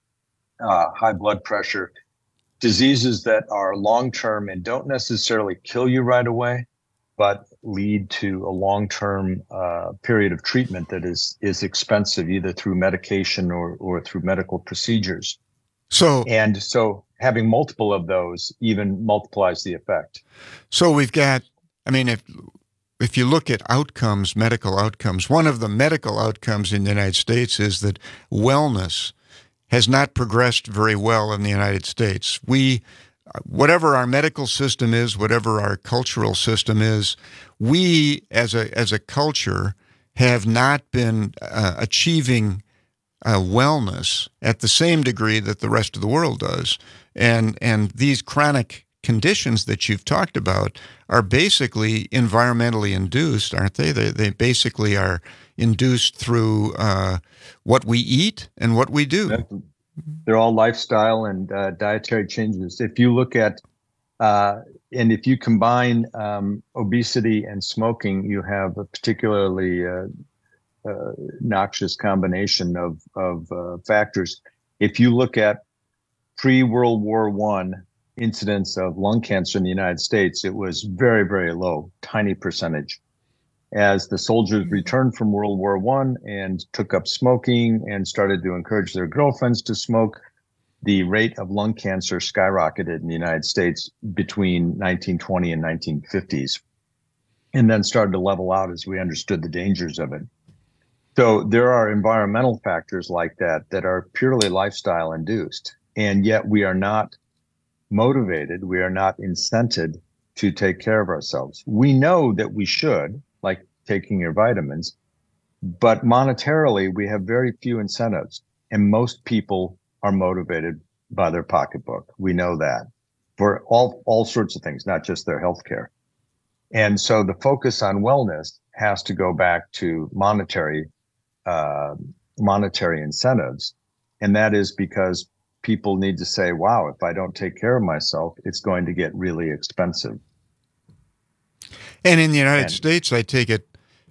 Speaker 1: uh, high blood pressure. Diseases that are long-term and don't necessarily kill you right away, but lead to a long-term uh, period of treatment that is is expensive, either through medication or or through medical procedures.
Speaker 17: So
Speaker 1: and so having multiple of those even multiplies the effect.
Speaker 17: So we've got, I mean, if if you look at outcomes, medical outcomes, one of the medical outcomes in the United States is that wellness has not progressed very well in the United States. We, whatever our medical system is, whatever our cultural system is, we as a as a culture have not been uh, achieving uh, wellness at the same degree that the rest of the world does. And and these chronic conditions that you've talked about are basically environmentally induced, aren't they? They they basically are induced through uh, what we eat and what we do.
Speaker 1: They're all lifestyle and uh, dietary changes. If you look at, uh, and if you combine um, obesity and smoking, you have a particularly uh, uh, noxious combination of, of uh, factors. If you look at pre-World War One incidence of lung cancer in the United States, it was very, very low, tiny percentage. As the soldiers returned from World War One and took up smoking and started to encourage their girlfriends to smoke, the rate of lung cancer skyrocketed in the United States between nineteen twenty and nineteen fifties, and then started to level out as we understood the dangers of it. So there are environmental factors like that that are purely lifestyle induced, and yet we are not motivated, we are not incented to take care of ourselves. We know that we should, like taking your vitamins, but monetarily we have very few incentives, and most people are motivated by their pocketbook. We know that for all all sorts of things, not just their health care. And so the focus on wellness has to go back to monetary uh, monetary incentives, and that is because people need to say, wow, if I don't take care of myself, it's going to get really expensive.
Speaker 17: And in the United
Speaker 1: and,
Speaker 17: States, I take it,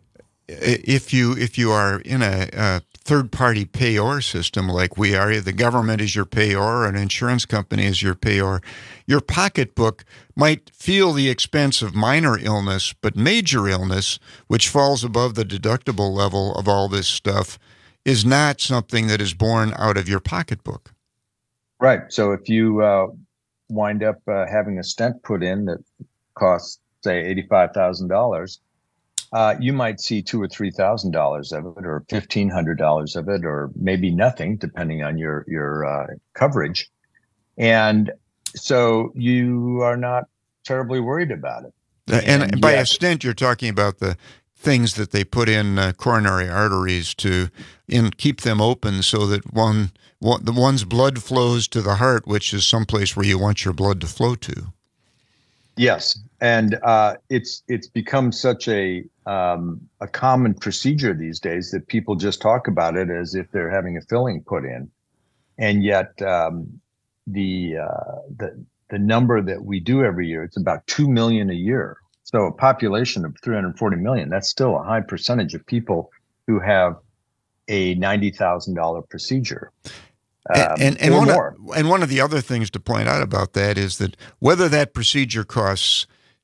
Speaker 17: if you if you are in a, a third-party payor system like we are, the government is your payor, an insurance company is your payor, your pocketbook might feel the expense of minor illness, but major illness, which falls above the deductible level of all this stuff, is not something that is borne out of your pocketbook.
Speaker 1: Right. So if you uh, wind up uh, having a stent put in that costs, say, eighty-five thousand dollars, uh, you might see two or three thousand dollars of it, or fifteen hundred dollars of it, or maybe nothing, depending on your your uh, coverage. And so you are not terribly worried about it.
Speaker 17: And, and by
Speaker 1: yet,
Speaker 17: a stent, you're talking about the things that they put in uh, coronary arteries to in keep them open so that one, one the one's blood flows to the heart, which is someplace where you want your blood to flow to.
Speaker 1: Yes, and uh, it's it's become such a um, a common procedure these days that people just talk about it as if they're having a filling put in, and yet um, the uh, the the number that we do every year, it's about two million a year. So a population of three hundred forty million, that's still a high percentage of people who have a ninety thousand dollars procedure. Um,
Speaker 17: and and,
Speaker 1: or
Speaker 17: one
Speaker 1: more.
Speaker 17: Of, and one of the other things to point out about that is that whether that procedure costs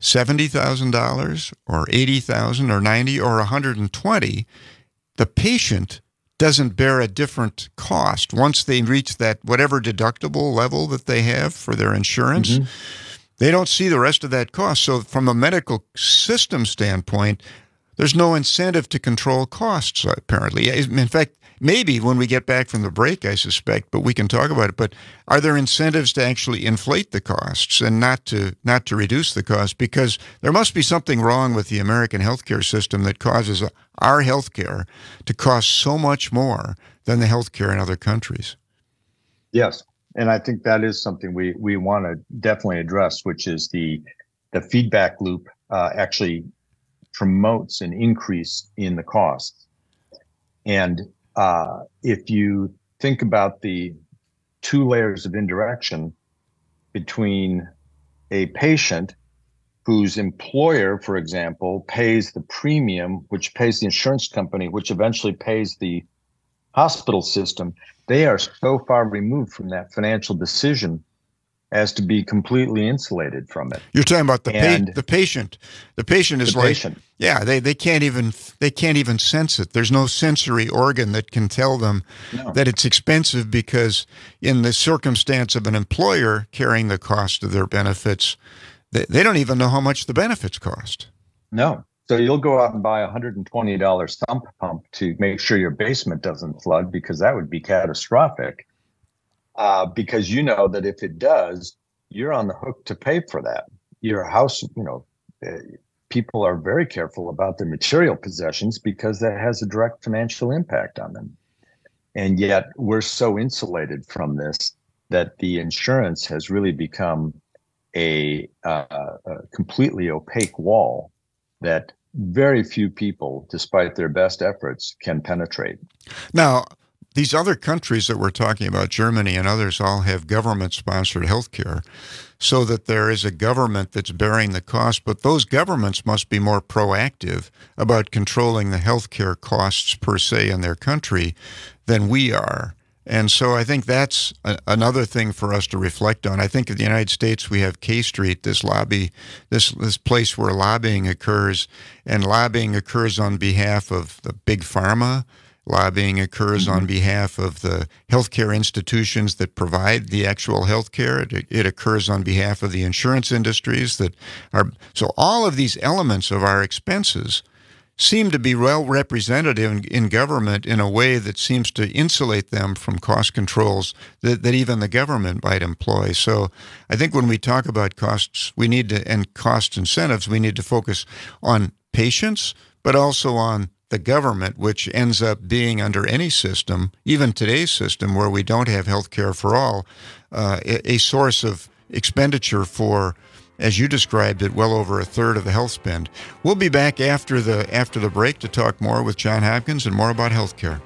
Speaker 17: seventy thousand dollars or eighty thousand dollars or ninety thousand dollars or one hundred twenty thousand dollars, the patient doesn't bear a different cost. Once they reach that whatever deductible level that they have for their insurance, mm-hmm. they don't see the rest of that cost. So from a medical system standpoint, there's no incentive to control costs, apparently. In fact, maybe when we get back from the break, I suspect, but we can talk about it. But are there incentives to actually inflate the costs and not to not to reduce the cost? Because there must be something wrong with the American healthcare system that causes our healthcare to cost so much more than the healthcare in other countries.
Speaker 1: Yes, and I think that is something we we want to definitely address, which is the the feedback loop uh, actually promotes an increase in the costs. And uh, if you think about the two layers of indirection between a patient whose employer, for example, pays the premium, which pays the insurance company, which eventually pays the hospital system, they are so far removed from that financial decision as to be completely insulated from it.
Speaker 17: You're talking about the pa- the patient. The patient is
Speaker 1: the
Speaker 17: like,
Speaker 1: patient.
Speaker 17: yeah, they, they can't even they can't even sense it. There's no sensory organ that can tell them
Speaker 1: no.
Speaker 17: that it's expensive, because in the circumstance of an employer carrying the cost of their benefits, they, they don't even know how much the benefits cost.
Speaker 1: No. So you'll go out and buy a one hundred twenty dollars sump pump to make sure your basement doesn't flood, because that would be catastrophic. Uh, because you know that if it does, you're on the hook to pay for that. Your house, you know, uh, people are very careful about their material possessions because that has a direct financial impact on them. And yet we're so insulated from this that the insurance has really become a, uh, a completely opaque wall that very few people, despite their best efforts, can penetrate.
Speaker 17: Now, these other countries that we're talking about, Germany and others, all have government-sponsored health care, so that there is a government that's bearing the cost. But those governments must be more proactive about controlling the health care costs per se in their country than we are. And so I think that's a, another thing for us to reflect on. I think in the United States we have K Street, this lobby, this this place where lobbying occurs, and lobbying occurs on behalf of the big pharma. Lobbying occurs mm-hmm. on behalf of the healthcare institutions that provide the actual healthcare. It, it occurs on behalf of the insurance industries that are. So all of these elements of our expenses seem to be well represented in, in government in a way that seems to insulate them from cost controls that, that even the government might employ. So I think when we talk about costs, we need to, and cost incentives, we need to focus on patients, but also on the government, which ends up being, under any system, even today's system where we don't have health care for all, uh, a, a source of expenditure for, as you described it, well over a third of the health spend. We'll be back after the after the break to talk more with John Hopkins and more about health care.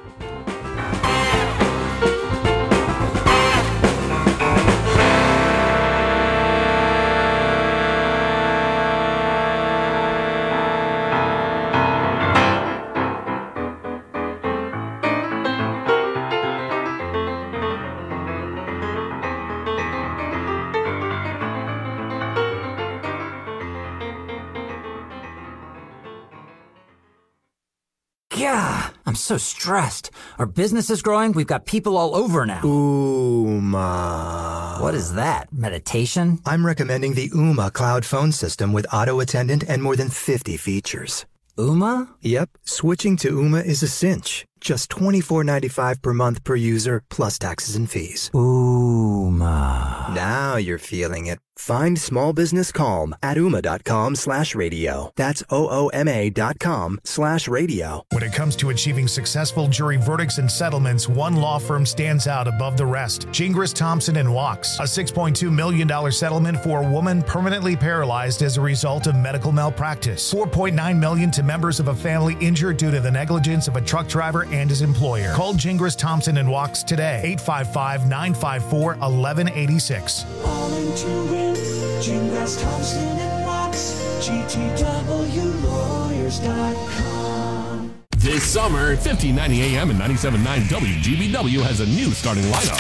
Speaker 11: Yeah, I'm so stressed. Our business is growing. We've got people all over now.
Speaker 12: Ooma.
Speaker 11: What is that? Meditation?
Speaker 12: I'm recommending the Ooma cloud phone system with auto attendant and more than fifty features.
Speaker 11: Ooma?
Speaker 12: Yep. Switching to Ooma is a cinch. Just twenty-four ninety-five per month per user, plus taxes and fees.
Speaker 11: Ooma.
Speaker 12: Now you're feeling it. Find small business calm at ooma.com slash radio. That's O-O-M-A dot com slash radio.
Speaker 8: When it comes to achieving successful jury verdicts and settlements, one law firm stands out above the rest. Gingras, Thompson and Wachs. A six point two million dollars settlement for a woman permanently paralyzed as a result of medical malpractice. four point nine million dollars to members of a family injured due to the negligence of a truck driver and his employer. Call Gingras, Thompson and Wachs today. eight five five, nine five four, one one eight six.
Speaker 14: All into it. Gingras, Thompson and Wachs. G T W lawyers dot com.
Speaker 7: This summer, fifteen ninety A M and ninety-seven point nine W G B W has a new starting lineup.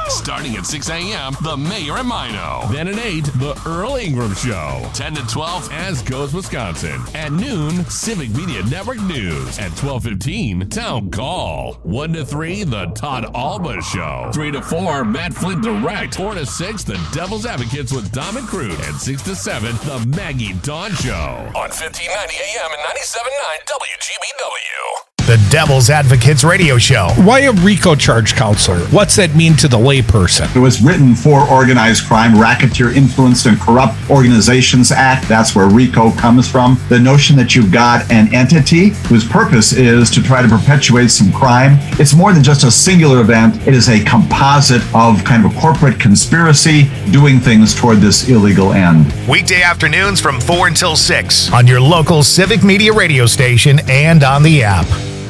Speaker 7: Starting at six a.m., The Mayor and Mino. Then at eight, The Earl Ingram Show. ten to twelve, As Goes Wisconsin. At noon, Civic Media Network News. At twelve fifteen, Town Call. one to three, The Todd Alba Show. three to four, Matt Flint Direct. four to six, The Devil's Advocates with Dom and Crude. And six to seven, The Maggie Dawn Show.
Speaker 13: On fifteen ninety A M and ninety-seven point nine W G B W.
Speaker 8: The Devil's Advocates Radio Show.
Speaker 4: Why a RICO charge, counselor? What's that mean to the layperson?
Speaker 10: It was written for Organized Crime, Racketeer Influenced and Corrupt Organizations Act. That's where RICO comes from. The notion that you've got an entity whose purpose is to try to perpetuate some crime. It's more than just a singular event. It is a composite of kind of a corporate conspiracy doing things toward this illegal end.
Speaker 8: Weekday afternoons from four until six on your local Civic Media radio station and on the app.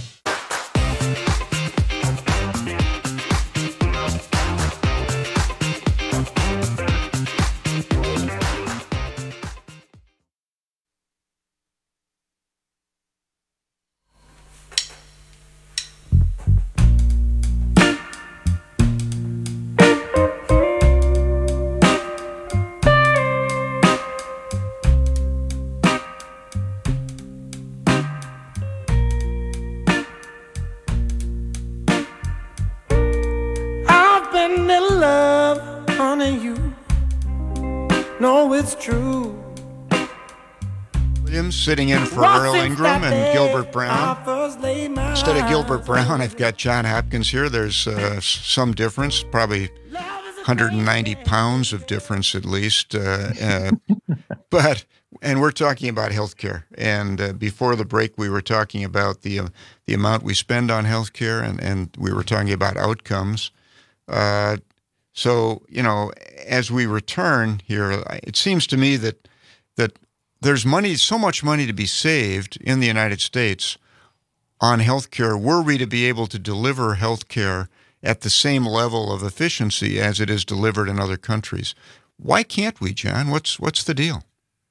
Speaker 17: Sitting in for Earl Ingram and Gilbert Brown. Instead of Gilbert Brown, I've got John Hopkins here. There's uh, some difference, probably one hundred ninety pounds of difference at least. Uh, uh, but and we're talking about healthcare. And uh, before the break, we were talking about the uh, the amount we spend on healthcare, and and we were talking about outcomes. Uh, so you know, as we return here, it seems to me that that. There's money, so much money to be saved in the United States on healthcare were we to be able to deliver healthcare at the same level of efficiency as it is delivered in other countries. Why can't we, John? What's what's the deal?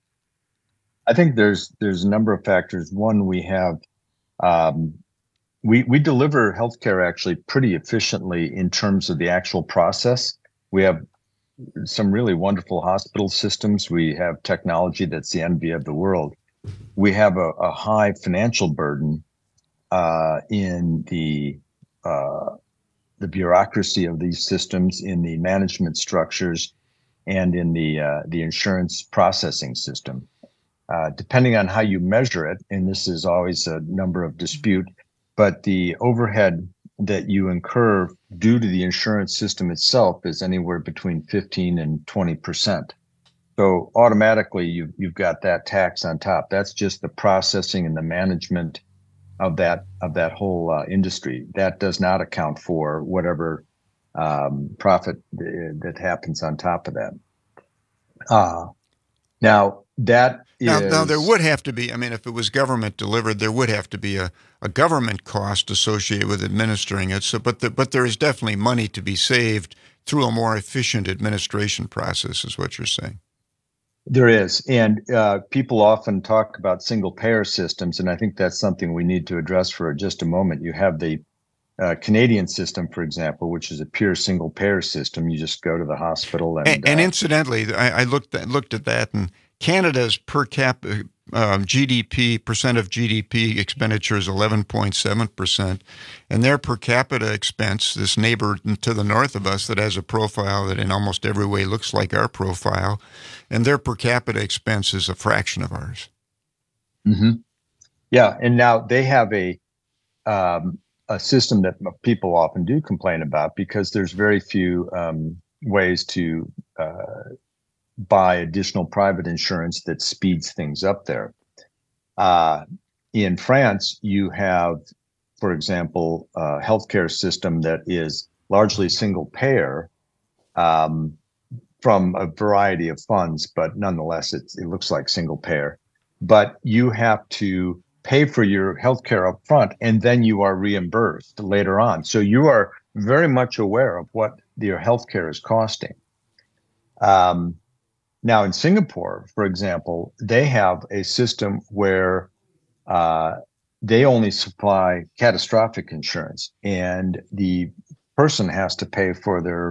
Speaker 1: I think there's there's a number of factors. One, we have um, we we deliver healthcare actually pretty efficiently in terms of the actual process. We have some really wonderful hospital systems. We have technology that's the envy of the world. We have a, a high financial burden uh, in the uh, the bureaucracy of these systems, in the management structures, and in the uh, the insurance processing system. Uh, depending on how you measure it, and this is always a number of dispute, but the overhead that you incur due to the insurance system itself is anywhere between fifteen and twenty percent. So automatically you've, you've got that tax on top. That's just the processing and the management of that of that whole uh, industry. That does not account for whatever um, profit th- that happens on top of that. Uh, now, that
Speaker 17: Now,
Speaker 1: is,
Speaker 17: now, there would have to be, I mean, if it was government delivered, there would have to be a, a government cost associated with administering it. So, but the, but there is definitely money to be saved through a more efficient administration process, is what you're saying.
Speaker 1: There is. And uh, people often talk about single payer systems, and I think that's something we need to address for just a moment. You have the uh, Canadian system, for example, which is a pure single payer system. You just go to the hospital. And,
Speaker 17: and, and
Speaker 1: uh,
Speaker 17: incidentally, I, I looked at, looked at that, and Canada's per cap um, G D P, percent of G D P expenditure is eleven point seven percent, and their per capita expense, this neighbor to the north of us that has a profile that in almost every way looks like our profile, and their per capita expense is a fraction of ours.
Speaker 1: Mm-hmm. Yeah, and now they have a um, a system that people often do complain about because there's very few um, ways to uh, buy additional private insurance that speeds things up there. Uh, in France, you have, for example, a healthcare system that is largely single payer um, from a variety of funds, but nonetheless, it, it looks like single payer. But you have to pay for your healthcare up front, and then you are reimbursed later on. So you are very much aware of what your healthcare is costing. Um, Now, in Singapore, for example, they have a system where uh, they only supply catastrophic insurance, and the person has to pay for their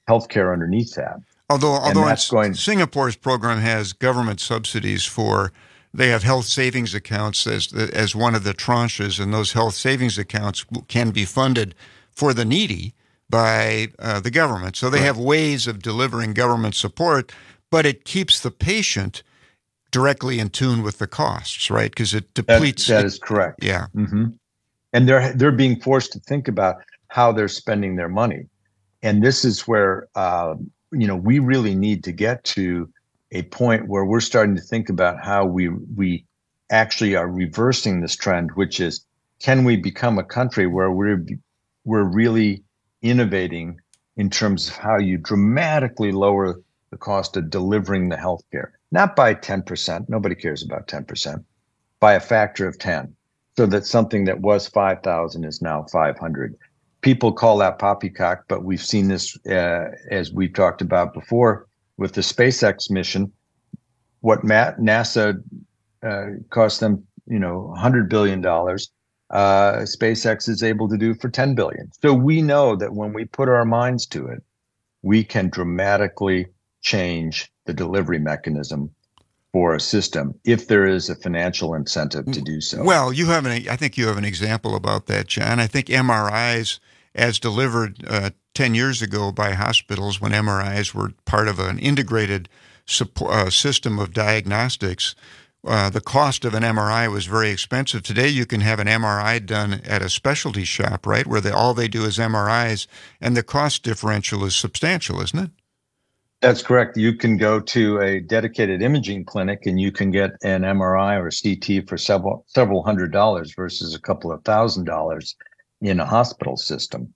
Speaker 1: healthcare underneath that.
Speaker 17: Although, although
Speaker 1: that's going,
Speaker 17: Singapore's program has government subsidies for, they have health savings accounts as as one of the tranches, and those health savings accounts can be funded for the needy by uh, the government. So they
Speaker 1: right.
Speaker 17: have ways of delivering government support, but it keeps the patient directly in tune with the costs, right? Because it depletes.
Speaker 1: That, that
Speaker 17: it,
Speaker 1: is correct.
Speaker 17: Yeah.
Speaker 1: Mm-hmm. And they're they're being forced to think about how they're spending their money, and this is where uh, you know we really need to get to a point where we're starting to think about how we we actually are reversing this trend, which is, can we become a country where we're we're really innovating in terms of how you dramatically lower the cost of delivering the healthcare, not by ten percent, nobody cares about ten percent, by a factor of ten, so that something that was five thousand is now five hundred. People call that poppycock, but we've seen this uh, as we've talked about before with the SpaceX mission. What NASA uh, cost them, you know, one hundred billion dollars, uh, SpaceX is able to do for ten billion dollars. So we know that when we put our minds to it, we can dramatically change the delivery mechanism for a system if there is a financial incentive to do so.
Speaker 17: Well, you have an, I think you have an example about that, John. I think M R Is, as delivered uh, ten years ago by hospitals, when M R Is were part of an integrated support, uh, system of diagnostics, uh, the cost of an M R I was very expensive. Today, you can have an M R I done at a specialty shop, right, where they, all they do is M R Is, and the cost differential is substantial, isn't it?
Speaker 1: That's correct. You can go to a dedicated imaging clinic and you can get an M R I or a C T for several several hundred dollars versus a couple of thousand dollars in a hospital system.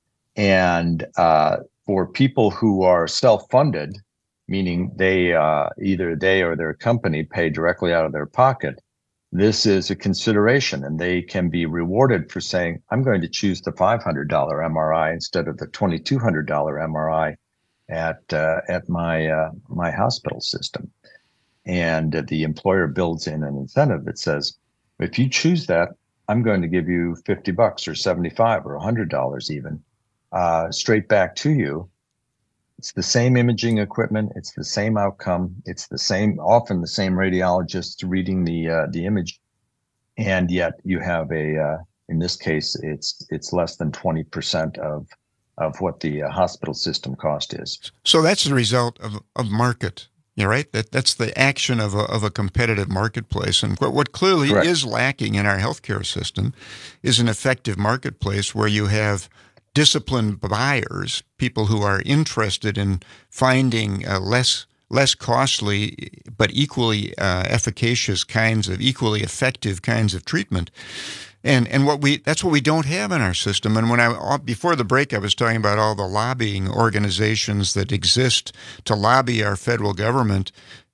Speaker 1: And uh, for people who are self-funded, meaning they uh, either they or their company pay directly out of their pocket, this is a consideration, and they can be rewarded for saying, I'm going to choose the five hundred dollars M R I instead of the twenty-two hundred dollars M R I at uh, at my uh, my hospital system. And uh, the employer builds in an incentive that says, if you choose that, I'm going to give you fifty bucks or seventy-five or one hundred dollars even uh, straight back to you. It's the same imaging equipment. It's the same outcome. It's the same, often the same radiologist reading the uh, the image, and yet you have a. Uh, in this case, it's it's less than twenty percent of of what the uh, hospital system cost is.
Speaker 17: So that's the result of of market. You're right. That that's the action of a of a competitive marketplace. And what, what clearly
Speaker 1: Correct.
Speaker 17: is lacking in our healthcare system is an effective marketplace where you have disciplined buyers, people who are interested in finding uh, less less costly but equally uh, efficacious kinds of equally effective kinds of treatment. And and what we that's what we don't have in our system. And when I before the break, I was talking about all the lobbying organizations that exist to lobby our federal government,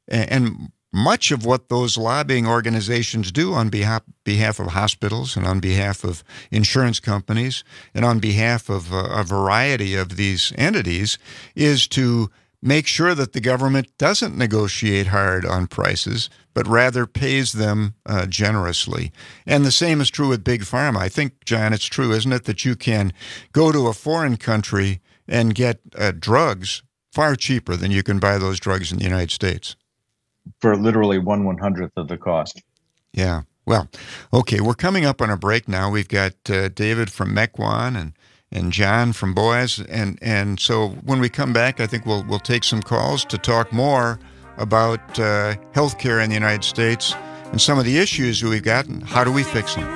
Speaker 17: and much of what those lobbying organizations do on behalf behalf of hospitals and on behalf of insurance companies and on behalf of a, a variety of these entities is to make sure that the government doesn't negotiate hard on prices, but rather pays them uh, generously. And the same is true with Big Pharma. I think, John, it's true, isn't it, that you can go to a foreign country and get uh, drugs far cheaper than you can buy those drugs in the United States?
Speaker 1: For literally one one hundredth of the cost.
Speaker 17: Yeah. Well, okay, we're coming up on a break now. We've got uh, David from Mequon and and John from Boaz, and and so when we come back, I think we'll we'll take some calls to talk more about uh, healthcare in the United States and some of the issues we've got, and how do we fix them?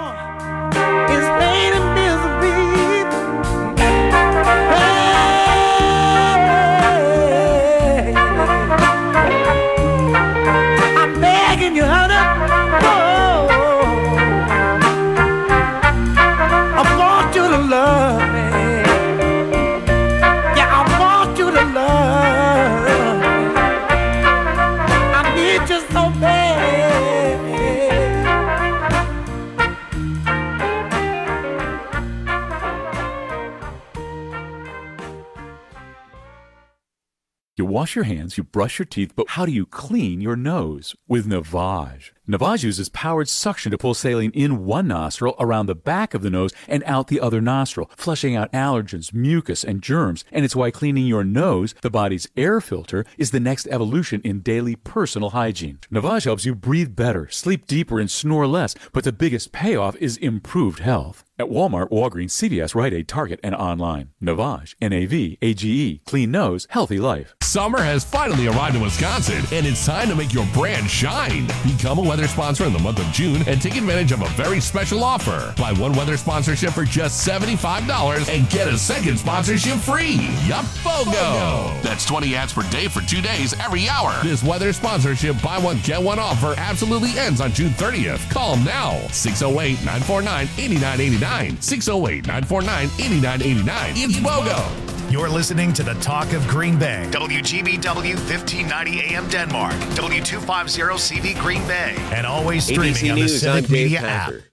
Speaker 14: I'm begging you, honey, oh, I want you to love me. Yeah, I want you to love me. I need you so bad.
Speaker 15: You wash your hands, you brush your teeth, but how do you clean your nose? With Navage. Navage uses powered suction to pull saline in one nostril, around the back of the nose, and out the other nostril, flushing out allergens, mucus, and germs. And it's why cleaning your nose, the body's air filter, is the next evolution in daily personal hygiene. Navage helps you breathe better, sleep deeper, and snore less, but the biggest payoff is improved health. At Walmart, Walgreens, C V S, Rite Aid, Target, and online. Navage, N A V A G E, clean nose, healthy life.
Speaker 7: Summer has finally arrived in Wisconsin, and it's time to make your brand shine. Become a weather sponsor in the month of June and take advantage of a very special offer. Buy one weather sponsorship for just seventy-five dollars and get a second sponsorship free. Yup, BOGO! That's twenty ads per day for two days every hour. This weather sponsorship buy one, get one offer absolutely ends on June thirtieth. Call them now. six oh eight, nine four nine, eight nine eight nine. six oh eight, nine four nine, eight nine eight nine. It's BOGO!
Speaker 8: You're listening to the Talk of Green Bay. W G B W fifteen ninety A M Denmark. W two fifty C V Green Bay. And always streaming on the Civic Media app.